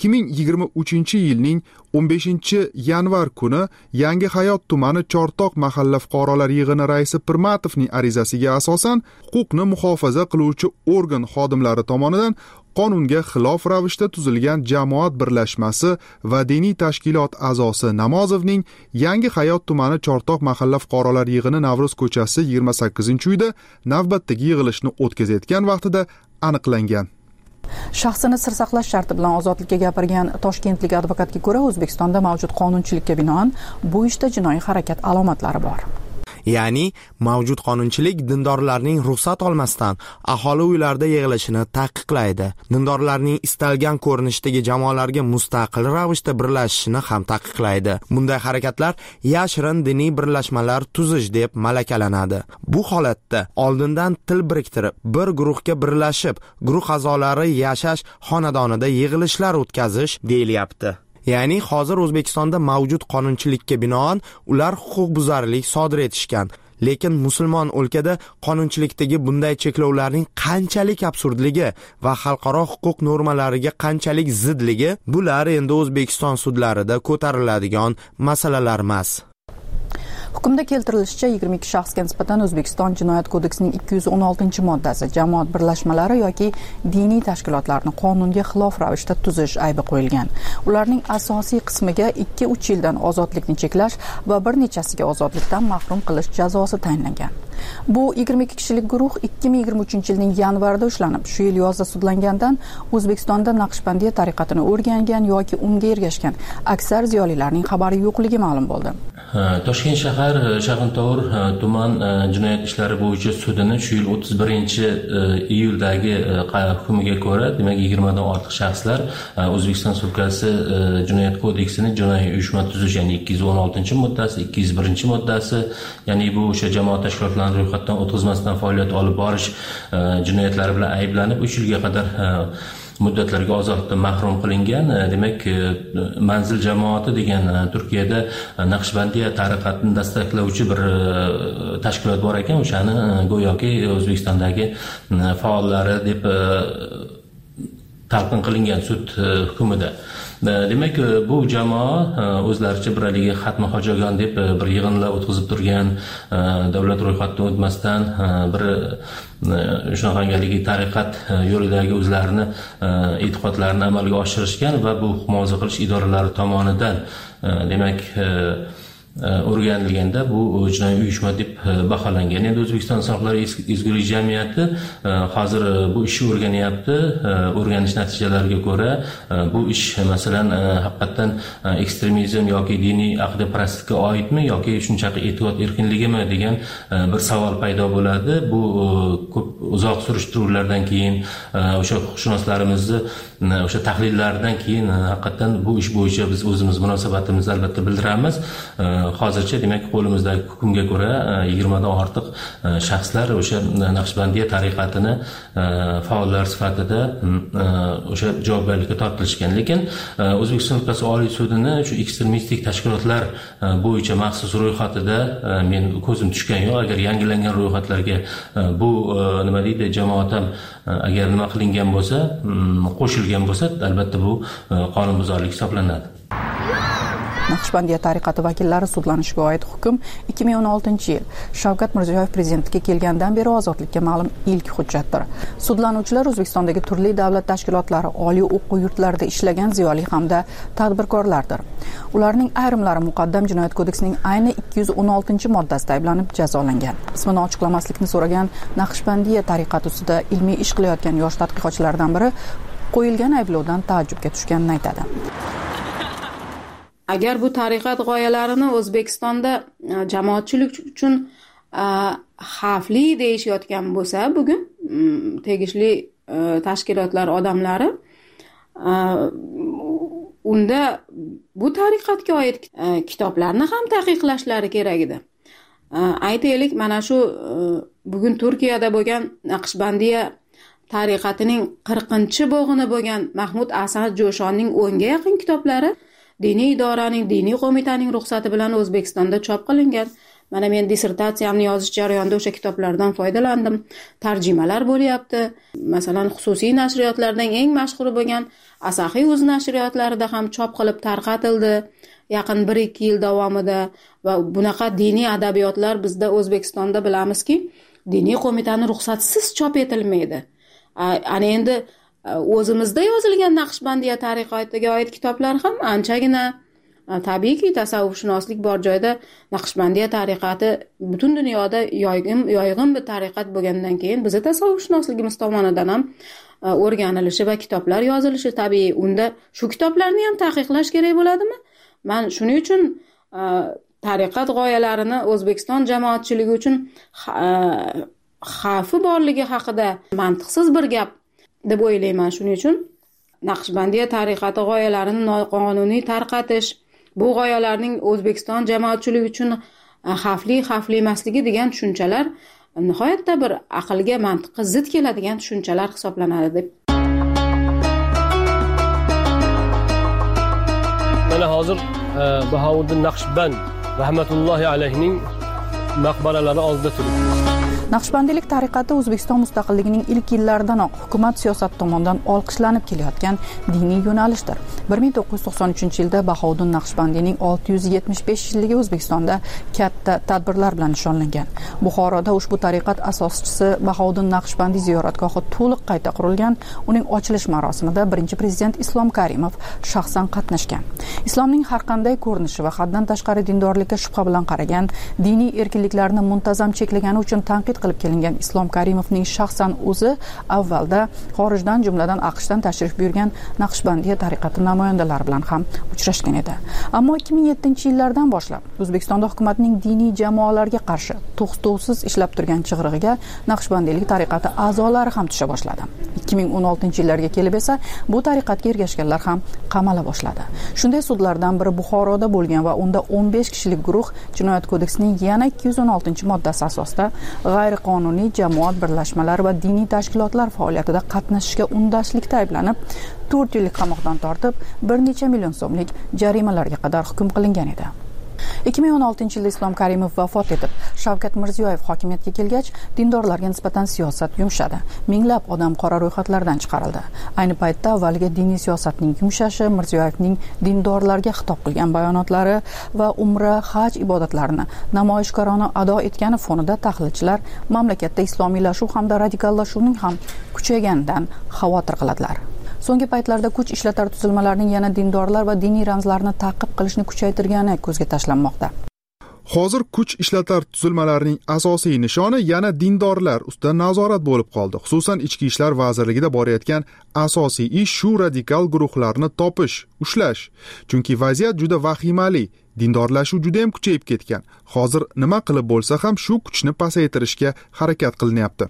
2023-yilning 15-yanvar kuni Yangi Hayot tumani Chortoq mahalla fuqarolar yig'ini raisi Pirmatovning arizasiga asosan huquqni muhofaza qiluvchi organ xodimlari tomonidan qonunga xilof ravishda tuzilgan jamoat birlashmasi va diniy tashkilot a'zosi Namozovning Yangi Hayot tumani Chortoq mahalla fuqarolar yig'ini Navro'z ko'chasi 28-uyda navbatdagi yig'ilishni o'tkazayotgan vaqtida aniqlangan. Shaxsini sir saqlash sharti bilan ozodlikka gapirgan toshkentlik advokatga ko'ra, O'zbekistonda mavjud qonunchilikka binoan bu ishda jinoiy harakat alomatlari bor. Ya'ni mavjud qonunchilik dindorlarning ruxsat olmasdan aholi uylarida yig'ilishini taqiqlaydi. Dindorlarning istalgan ko'rinishdagi jamoalarga mustaqil ravishda birlashishini ham taqiqlaydi. Bunday harakatlar yashirin diniy birlashmalar tuzish deb malakalanadi. Bu holatda oldindan til biriktirib, bir guruhga birlashib, guruh a'zolari yashash xonadonida yig'ilishlar o'tkazish deyilyapti. Ya'ni hozir O'zbekistonda mavjud qonunchilikka binoan ular huquqbuzarlik sodir etishgan. Lekin musulmon o'lkada qonunchilikdagi bunday cheklovlarning qanchalik absurdligi va xalqaro huquq normalariga qanchalik zidligi bular endi O'zbekiston sudlarida ko'tariladigan masalalar emas. Hukmda keltirilishicha 22 shaxsga nisbatan O'zbekiston Jinoyat kodeksining 216-moddasi jamoat birlashmalari yoki diniy tashkilotlarni qonunga xilof ravishda tuzish aybi qo'yilgan. Ularning asosiy qismiga 2-3 yildan ozodlikni cheklash va bir nechasiga ozodlikdan mahrum qilish jazosi tayinlangan. Bu 22 kishilik guruh 2023-yilning yanvarida ushlanib, shu yil yozda sudlangandan O'zbekistonda Naqshbandiya tariqatini o'rgangan yoki unga ergashgan aksar ziyolilarning xabari yo'qligi ma'lum bo'ldi. Toshkent shahar Shayxontohur tuman jinoyat ishlari bo'yicha sudining shu yil 31-iyuldagi hukmiga ko'ra, demak 20 dan ortiq shaxslar O'zbekiston Respublikasi Jinoyat kodeksining jinoiy uyushma tuzish, ya'ni 216-moddasi, 201-moddasi, ya'ni bu o'sha jamoat tashkilotlarini ro'yxatdan o'tkazmasdan faoliyat olib borish jinoyatlari bilan ayblanib 3 yilga qadar muddatlarga ozodlikdan mahrum qilingan. Demak, Manzil jamoati degan Turkiyada Naqshbandiya tariqatini dastaklovchi bir tashkilot bor ekan, o'shani go'yoki O'zbekistondagi faollari deb talqin qilingan sud hukmida. Demak, bu jamoa o'zlaricha bir haligi xatmi hojagon deb bir yig'inlar o'tkazib turgan, davlat ro'yxatidan o'tmasdan bir shunaqangi tariqat yo'lidagi o'zlarini e'tiqodlarini amalga oshirishgan va bu himoya qilish idoralari tomonidan demak o'rganilganda bu jinoiy uyushma deb baholangan. Endi O'zbekiston Insonlar ezgulik jamiyati hozir bu ishni o'rganyapti. O'rganish natijalariga ko'ra bu ish masalan haqiqatan ekstremizm yoki diniy aqidaparastlikka oidmi yoki shunchaki e'tiqod erkinligimi degan bir savol paydo bo'ladi. Bu ko'p uzoq surishtiruvlardan keyin o'sha huquqshunoslarimizni o'sha tahlillaridan keyin haqiqatan bu ish bo'yicha biz o'zimiz munosabatimizni albatta bildiramiz. Hozircha demak qo'limizdagi hukmga ko'ra 20 dan ortiq shaxslar o'sha Naqshbandiya tariqatini faollar sifatida o'sha javobgarlikka tortilishgan. Lekin O'zbekiston Respublikasi Oliy sudining shu ekstremistik tashkilotlar bo'yicha maxsus ro'yxatida men ko'zim tushgan yo'q. Agar yangilangan ro'yxatlarga bu nima deydi, jamoat ham agar nima qilingan bo'lsa, qo'shilgan bo'lsa, albatta bu qonunbuzarlik hisoblanadi. Naqshbandiya tariqati vakillari sudlanishiga oid hukm 2016-yil Shavkat Mirziyoyev prezidentlikka kelgandan beri ozodlikka ma'lum ilk hujjatdir. Sudlanuvchilar O'zbekistondagi turli davlat tashkilotlari, oliy o'quv yurtlarida ishlagan ziyoli hamda tadbirkorlardir. Ularning ayrimlari muqaddam jinoyat kodeksining ayni 216-moddasida ayblanib jazolangan. Ismini ochiqlamaslikni so'ragan Naqshbandiya tariqati ustida ilmiy ish qilayotgan yosh tadqiqotchilardan biri qo'yilgan ayblovdan taajjubga tushganini aytadi. Agar bu tariqat g'oyalarini O'zbekistonda jamoatchilik uchun xavfli deyishayotgan bo'lsa, bugun tegishli tashkilotlar odamlari, unda bu tariqatga oid kitoblarni ham taqiqlashlari kerak edi. Aytaylik, mana shu bugun Turkiyada bo'lgan Naqshbandiya tariqatining 40-bo'g'ini bo'lgan Mahmud Asad Jo'shonning 10 ga yaqin kitoblari diniy idoraning, diniy qo'mitaning ruxsati bilan O'zbekistonda chop qilingan. Mana men dissertatsiyamni yozish jarayonida o'sha kitoblardan foydalandim. Tarjimalar bo'lyapti. Masalan, xususiy nashriyotlardan eng mashhuri bo'lgan Asaxiy Uz nashriyotlarida ham chop qilib tarqatildi yaqin 1-2 yil davomida. Va bunaqa diniy adabiyotlar bizda O'zbekistonda bilamizki, diniy qo'mitaning ruxsatisiz chop etilmaydi. Ana endi o'zimizda yozilgan Naqshbandiya tariqatiga oid kitoblar ham anchagina, tabiiyki tasavvufshunoslik bor joyda Naqshbandiya tariqati butun dunyoda yoyg'in bir tariqat bo'lgandan keyin bizning tasavvufshunosligimiz tomonidan ham o'rganilishi va kitoblar yozilishi tabiiy. Unda shu kitoblarni ham taqiqlash kerak bo'ladimi? Men shuning uchun tariqat g'oyalarini O'zbekiston jamoatchiligi uchun xavfi borligi haqida mantiqsiz bir gap deb o'ylayman. Shuning uchun Naqshbandiya tariqati g'oyalarini noqonuniy tarqatish, bu g'oyalarning O'zbekiston jamoatchiligi uchun xavfli emasligi degan tushunchalar nihoyatda bir aqlga, mantiqqa zid keladigan tushunchalar hisoblanadi deb. Mana hozir Bahouddin Naqshband rahmatullohi alayhining maqbaralari oldida turibmiz. Naqshbandiylik tariqati O'zbekiston mustaqilligining ilk yillardanoq hukumat siyosati tomonidan olqishlanib kelayotgan diniy yo'nalishdir. 1993-yilda Bahouddin Naqshbandiyning 675-yilligi O'zbekistonda katta tadbirlar bilan nishonlangan. Buxoroda ushbu tariqat asoschisi Bahouddin Naqshbandiy ziyoratgohi to'liq qayta qurilgan. Uning ochilish marosimida birinchi prezident Islom Karimov shaxsan qatnashgan. Islomning har qanday ko'rinishi va haddan tashqari dindorlikka shubha bilan qaragan, diniy erkinliklarni muntazam cheklagani uchun tanqid qilib kelingan Islom Karimovning shaxsan o'zi avvalda xorijdan, jumladan AQShdan tashrif buyurgan Naqshbandiya tariqati namoyandalari bilan ham uchrashgan edi. Ammo 2007-yillardan boshlab O'zbekistonda hukumatning diniy jamoalarga qarshi to'xtovsiz ishlab turgan chig'irig'iga Naqshbandiylik tariqati a'zolari ham tusha boshladi. 2016-yillarga kelib esa bu tariqatga ergashganlar ham qamala boshladi. Shunday sudlardan biri Buxoroda bo'lgan va unda 15 kishilik guruh Jinoyat kodeksining yana 216-moddasi asosida g'ayriqonuniy jamoat birlashmalari va diniy tashkilotlar faoliyatida qatnashishga undashlikda ayblanib 4 yillik qamoqdan tortib bir necha million so'mlik jarimalarga qadar hukm qilingan edi. 2016-yilda Islom Karimov vafot etib, Shavkat Mirziyoyev hokimiyatga kelgach, dindorlarga nisbatan siyosat yumshadi. Minglab odam qora ro'yxatlardan chiqarildi. Ayni paytda avvaliga diniy siyosatning yumshashi, Mirziyoyevning dindorlarga xitob qilgan bayonotlari va umra, haj ibodatlarini namoyishkorona ado etgani fonida tahlilchilar mamlakatda islomiylashuv hamda radikallashuvning ham kuchayganidan xavotir qiladilar. So'nggi paytlarda kuch ishlatar tuzilmalarning yana dindorlar va diniy ramzlarni ta'qib qilishni kuchaytirgani ko'zga tashlanmoqda. Hozir kuch ishlatar tuzilmalarining asosiy nishoni yana dindorlar ustidan nazorat bo'lib qoldi. Xususan Ichki ishlar vazirligida borayotgan asosiy ish shu radikal guruhlarni topish, ushlash. Chunki vaziyat juda vahimali. Dindorlashuv juda ham kuchayib ketgan. Hozir nima qilib bo'lsa ham shu kuchni pasaytirishga harakat qilinyapti.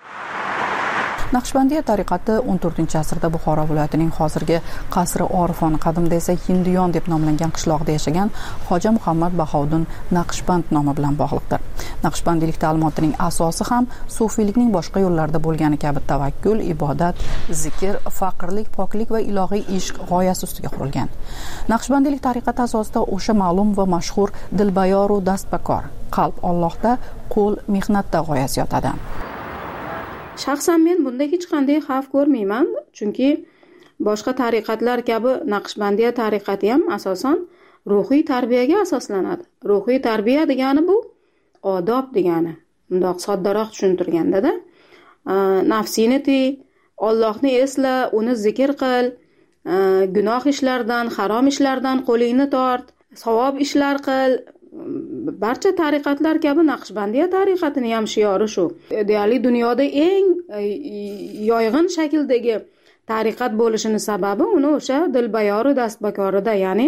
Naqshbandiya tariqati 14-asrda Buxoro viloyatining hozirgi Qasri Orifon, qadimda esa Hindiyon deb nomlangan qishloqda yashagan Xo'ja Muhammad Bahovuddin Naqshband nomi bilan bog'liqdir. Naqshbandiylik ta'limotining asosi ham sufiylikning boshqa yo'llarida bo'lgani kabi tavakkul, ibodat, zikr, faqirlik, poklik va ilohiy ishq g'oyasi ustiga qurilgan. Naqshbandiylik tariqati asosida o'sha ma'lum va mashhur dilbayoru dastbakor, qalb Allohda, qo'l mehnatda g'oyasi yotadi. Shaxsan men bunda hech qanday xavf ko'rmayman, chunki boshqa tariqatlar kabi Naqshbandiya tariqati ham asosan ruhiy tarbiyaga asoslanadi. Ruhiy tarbiya degani bu odob degani. Bundoq soddaroq tushuntirganda-da, nafsini tiy, Allohni esla, uni zikr qil, gunoh ishlardan, harom ishlardan qo'lingni tort, savob ishlar qil. Barcha tariqatlar kabi Naqshbandiya tariqatining ham shiori shu. Deyarli dunyoda eng yoyg'in shakldagi tariqat bo'lishini sababi uni o'sha dilbayoru dastbakorida, ya'ni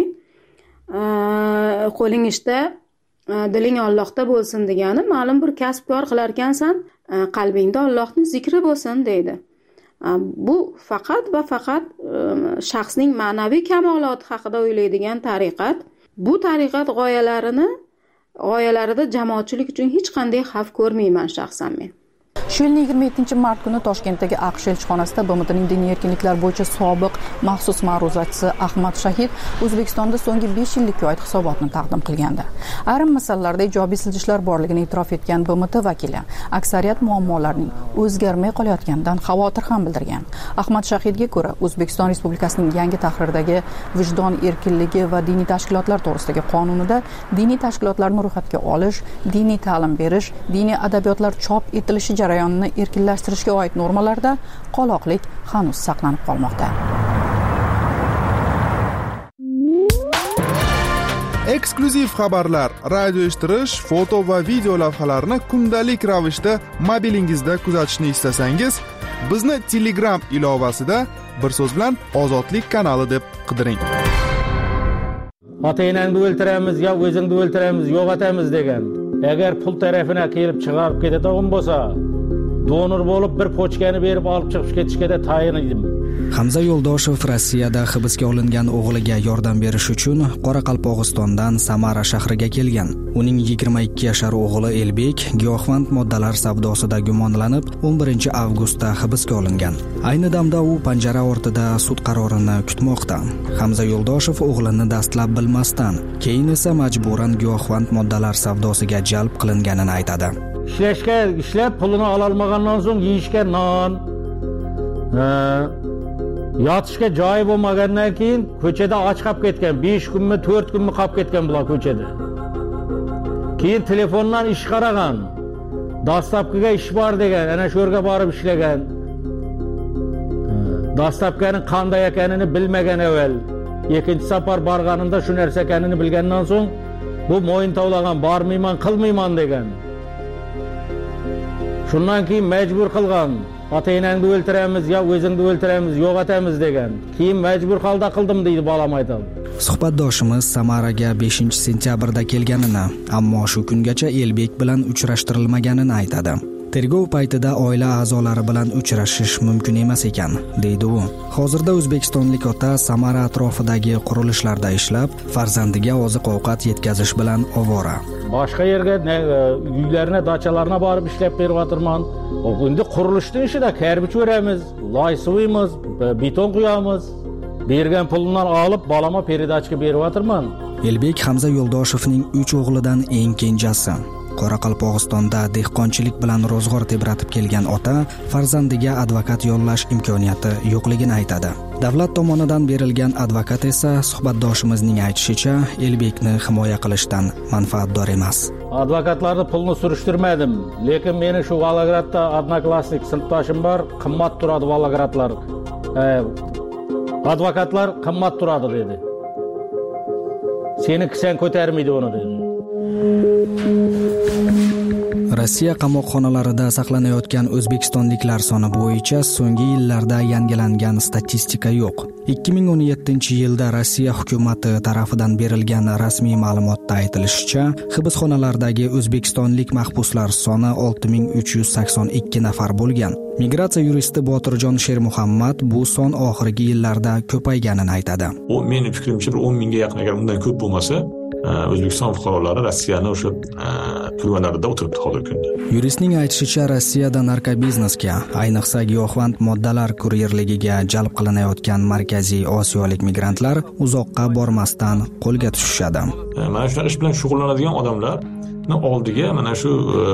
qo'ling ishda, diling Allohda bo'lsin degani, ma'lum bir kasb-kor qilar ekansan, qalbingda Allohning zikri bo'lsin deydi. Bu faqat va faqat shaxsning ma'naviy kamoloti haqida o'ylaydigan tariqat. Bu tariqat g'oyalarida jamoatchilik uchun hech qanday xavf ko'rmayman shaxsan men. Shu yilning 27-mart kuni Toshkentdagi AQSh elchixonasida BMTning diniy erkinliklar bo'yicha sobiq maxsus ma'ruzachisi Ahmad Shahid O'zbekistonda so'nggi 5 yillikka oid hisobotni taqdim qilgandi. Ayrim masalalarda ijobiy siljishlar borligini e'tirof etgan BMT vakili aksariyat muammolarning o'zgarmay qolayotganidan xavotir ham bildirgan. Ahmad Shahidga ko'ra, O'zbekiston Respublikasining yangi tahrirdagi vijdon erkinligi va diniy tashkilotlar to'g'risidagi qonunida diniy tashkilotlarni ro'yxatga olish, diniy ta'lim berish, diniy adabiyotlar chop etilishi jarayonini erkinlashtirishga oid normalarida qoloqlik hanuz saqlanib qolmoqda. Eksklyuziv xabarlar, radio eshittirish, foto va video lavhalarni kundalik ravishda mobilingizda kuzatishni istasangiz, bizni Telegram ilovasida bir so'z bilan Ozodlik kanali deb qidiring. Ota-enangni o'ltiramiz, yo o'zingni o'ltiramiz, yo'qotamiz degan. Agar pul tarafina kelib chiqarib ketadigan bo'lsa, donor bo'lib bir pochkani berib olib chiqib ketishga da tayyor edim. Hamza Yo'ldoshev Rossiyada hibsga olingan o'g'liga yordam berish uchun Qoraqalpog'istondan Samara shahriga kelgan. Uning 22 yashar o'g'li Elbek giyohvand moddalar savdosida gumonlanib 11 avgustda hibsga olingan. Ayni damda u panjara ortida sud qarorini kutmoqda. Hamza Yo'ldoshev o'g'lini dastlab bilmasdan, keyin esa majburan giyohvand moddalar savdosiga jalb qilinganini aytadi. Ishlab pulini ola olmagandan so'ng yeyishga non, yotishga joy bo'lmagandan keyin ko'chada och qolib ketgan, 5 kunmi, 4 kunmi qolib ketgan bular ko'chada. Keyin telefondan ish qaragan, dastlabkiga ish bor degan, ana shu yerga borib ishlagan. Dastlabkining qanday ekanini bilmagan avval, ikkinchi safar borganimda shu narsa ekanini bilgandan so'ng bu mo'yin tovlagan, bormayman, qilmayman degan. Shundan keyin majbur qilgan. Ota-enangni o'ltiramiz yo o'zingni o'ltiramiz, yo'qotamiz degan. Keyin majbur holda qildim deydi bolam aytadi. Suhbatdoshimiz Samaraga 5-sentyabrda kelganini, ammo shu kungacha Elbek bilan uchrashtirilmaganini aytadi. Tergov paytida oila a'zolari bilan uchrashish mumkin emas ekan, deydi u. Hozirda o'zbekistonlik ota Samara atrofidagi qurilishlarda ishlab, farzandiga oziq-ovqat yetkazish bilan ovora. Boshqa yerga uylarına, dachalarına borib ishlab beryapman. Endi qurilishning ishida karbich o'ramiz, loy suvimiz, beton quyamiz. Bergan pulimdan olib balama peredachga beryapman. Elbek Hamza Yo'ldoshovning 3 o'g'lidan eng kenjasi. Qoraqalpog'istonda dehqonchilik bilan ro'zg'or tebratib kelgan ota farzandiga advokat yollash imkoniyati yo'qligini aytadi. Davlat tomonidan berilgan advokat esa suhbatdoshimizning aytishicha Elbekni himoya qilishdan manfaatdor emas. Advokatlarni pulni surishtirmadim, lekin meni shu Vologradda odnoklassnik sinfdoshim bor, qimmat turadi Vologradlar. Advokatlar qimmat turadi dedi. Seni sen ko'tarmaydi uni dedi. Rossiya qamoqxonalarida saqlanayotgan o'zbekistonliklar soni bo'yicha so'nggi yillarda yangilangan statistika yo'q. 2017-yilda Rossiya hukumatı tarafidan berilgan rasmiy ma'lumotda aytilishicha, hibsxonalardagi o'zbekistonlik mahbuslar soni 6382 nafar bo'lgan. Migratsiya yuristi Botirjon Shermuhammad bu son oxirgi yillarda ko'payganini aytadi. U mening fikrimcha 10 mingga yaqin, agar undan ko'p bo'lmasa, O'zbekiston fuqarolari Rossiyani o'sha turmalarida o'tiribdi hozirgi kunda. Yuristning aytishicha, Rossiyada narkobiznesga, ayniqsa giyohvand moddalar kuryerligiga jalb qilinayotgan markaziy osiyolik migrantlar uzoqqa bormasdan qo'lga tushishadi. Mana shu ish bilan shug'ullanadigan odamlar oldiga mana shu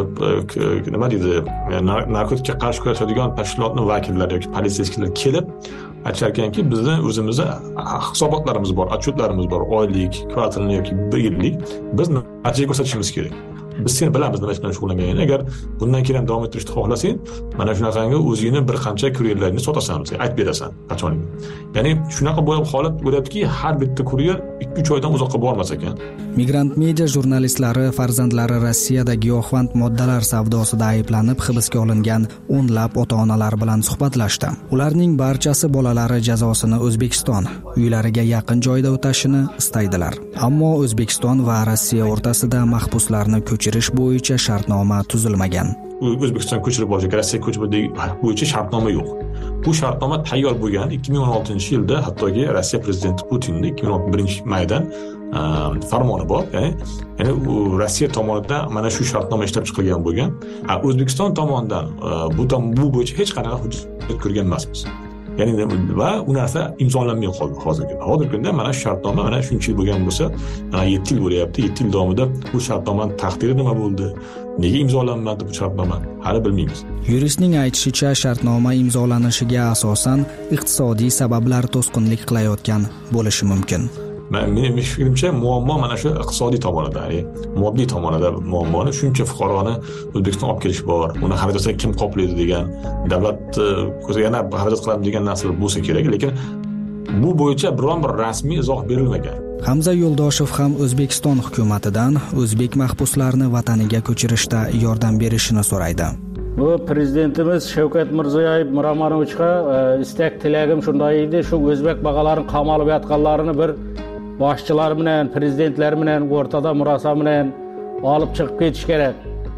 nima deydi, narkotikka qarshi kurashadigan tashkilotning vakillari yoki politsiyachilar kelib aytisharkanki, bizning o'zimizda hisobotlarimiz bor, otчетlarimiz bor, oylik, kvartallik yoki bir yillik, biz natija ko'rsatishimiz kerak. Biz seni bilamiz nima bilan shug'ullanganingni. Agar bundan keyin davom ettirishni xohlasang, mana shunaqangi o'zingni bir qancha kuryerlarni sotasan, sen aytib berasan qachon. Ya'ni shunaqa bo'lib holat bo'lyaptiki, har bitta kuryer 2-3 oydan uzoqqa bormas ekan. Migrant media jurnalistlari farzandlari Rossiyada giyohvand moddalar savdosida ayblanib hibsga olingan o'nlab ota-onalar bilan suhbatlashdi. Ularning barchasi bolalari jazosini O'zbekiston, uylariga yaqin joyda o'tashini istaydilar. Ammo O'zbekiston va Rossiya o'rtasida mahbuslarni ko'chirish bo'yicha shartnoma tuzilmagan. O'zbekiston ko'chirib olishga, Rossiya ko'chirib bo'yicha shartnoma yo'q. Bu shartnoma tayyor bo'lgan 2016-yilda, hattoki Rossiya prezidenti Putinning 2011-maydan farmoni bor. Ya'ni Rossiya tomonidan mana shu shartnoma ishlab chiqilgan bo'lgan. O'zbekiston tomonidan bu bo'yicha hech qanaqa hujjat ko'rgan emasmiz. Ya'ni va u narsa imzolanmay qoldi hozirgi kunda. Hozirgi kunda mana shu shartnoma mana shuncha yil bo'lgan bo'lsa, 7 yil bo'lyapti. 7 yil davomida bu shartnomaning taqdiri nima bo'ldi? Nega imzolanmadi bu shartnoma? Hali bilmaymiz. Yuristning aytishicha, shartnoma imzolanishiga asosan iqtisodiy sabablar to'sqinlik qilayotgan bo'lishi mumkin. Mening fikrimcha, muammo mana shu iqtisodiy tomonida, ya'ni moddiy tomonida muammoni, shuncha fuqaroni O'zbekiston olib kelish bor. Uni xarajatini kim qoplaydi degan, davlat yana xarajat qiladi degan narsalar bo'lsa kerak, lekin bu bo'yicha biron bir rasmiy izoh berilmagan. Hamza Yo'ldoshev ham O'zbekiston hukumatidan o'zbek mahbuslarni vataniga ko'chirishda yordam berishini so'raydi. Bu prezidentimiz Shavkat Mirziyoyev Miromonovichga istak tilagim shunday edi, shu o'zbek bog'alarini qamalib yotganlarini bir boshchilar bilan, prezidentlar bilan o'rtada murosa bilan olib chiqib ketish kerak.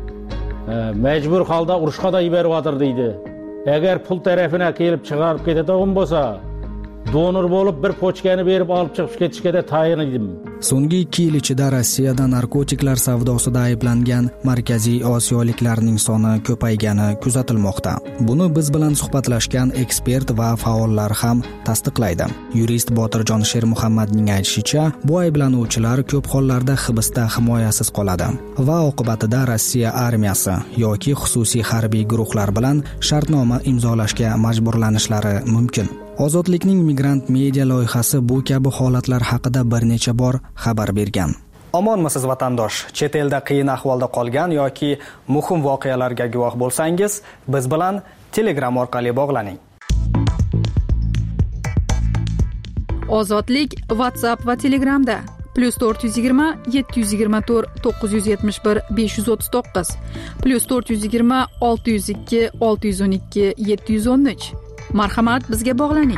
Majbur holda urushga da yuboryotir deydi. Agar pul tarafina kelib chiqarib ketadigan bo'lsa, donor bo'lib bir pochkani berib olib chiqib ketishga da tayyor edim. So'nggi 2 yil ichida Rossiyada narkotiklar savdosida ayblangan markaziy osiyoliklarning soni ko'paygani kuzatilmoqda. Buni biz bilan suhbatlashgan ekspert va faollar ham tasdiqlaydi. Yurist Botirjon Shermuhammadning aytishicha, bu ayblanuvchilar ko'p hollarda hibsda himoyasiz qoladi va oqibatida Rossiya armiyasi yoki xususiy harbiy guruhlar bilan shartnoma imzolashga majburlanishlari mumkin. Ozodlikning migrant media loyihasi bu kabi holatlar haqida bir necha bor xabar bergan. Omonmisiz vatandosh? Chet elda qiyin ahvolda qolgan yoki muhim voqealarga guvoh bo'lsangiz, biz bilan Telegram orqali bog'laning. Ozodlik WhatsApp va Telegramda. +420 724 971 539 +420 602 612 713. Marhamat, bizga bog'laning.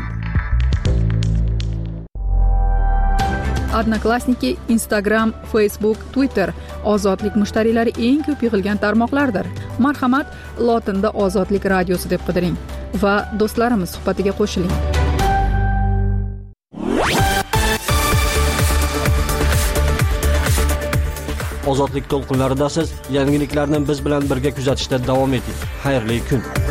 Odnoklassniki, Instagram, Facebook, Twitter ozodlik mushtariylari eng ko'p yig'ilgan tarmoqlardir. Marhamat, lotinda Ozodlik radiosi deb qidiring va do'stlarimiz suhbatiga qo'shiling. Ozodlik to'lqinlaridasiz. Yangiliklarni biz bilan birga kuzatishda davom eting. Xayrli kun.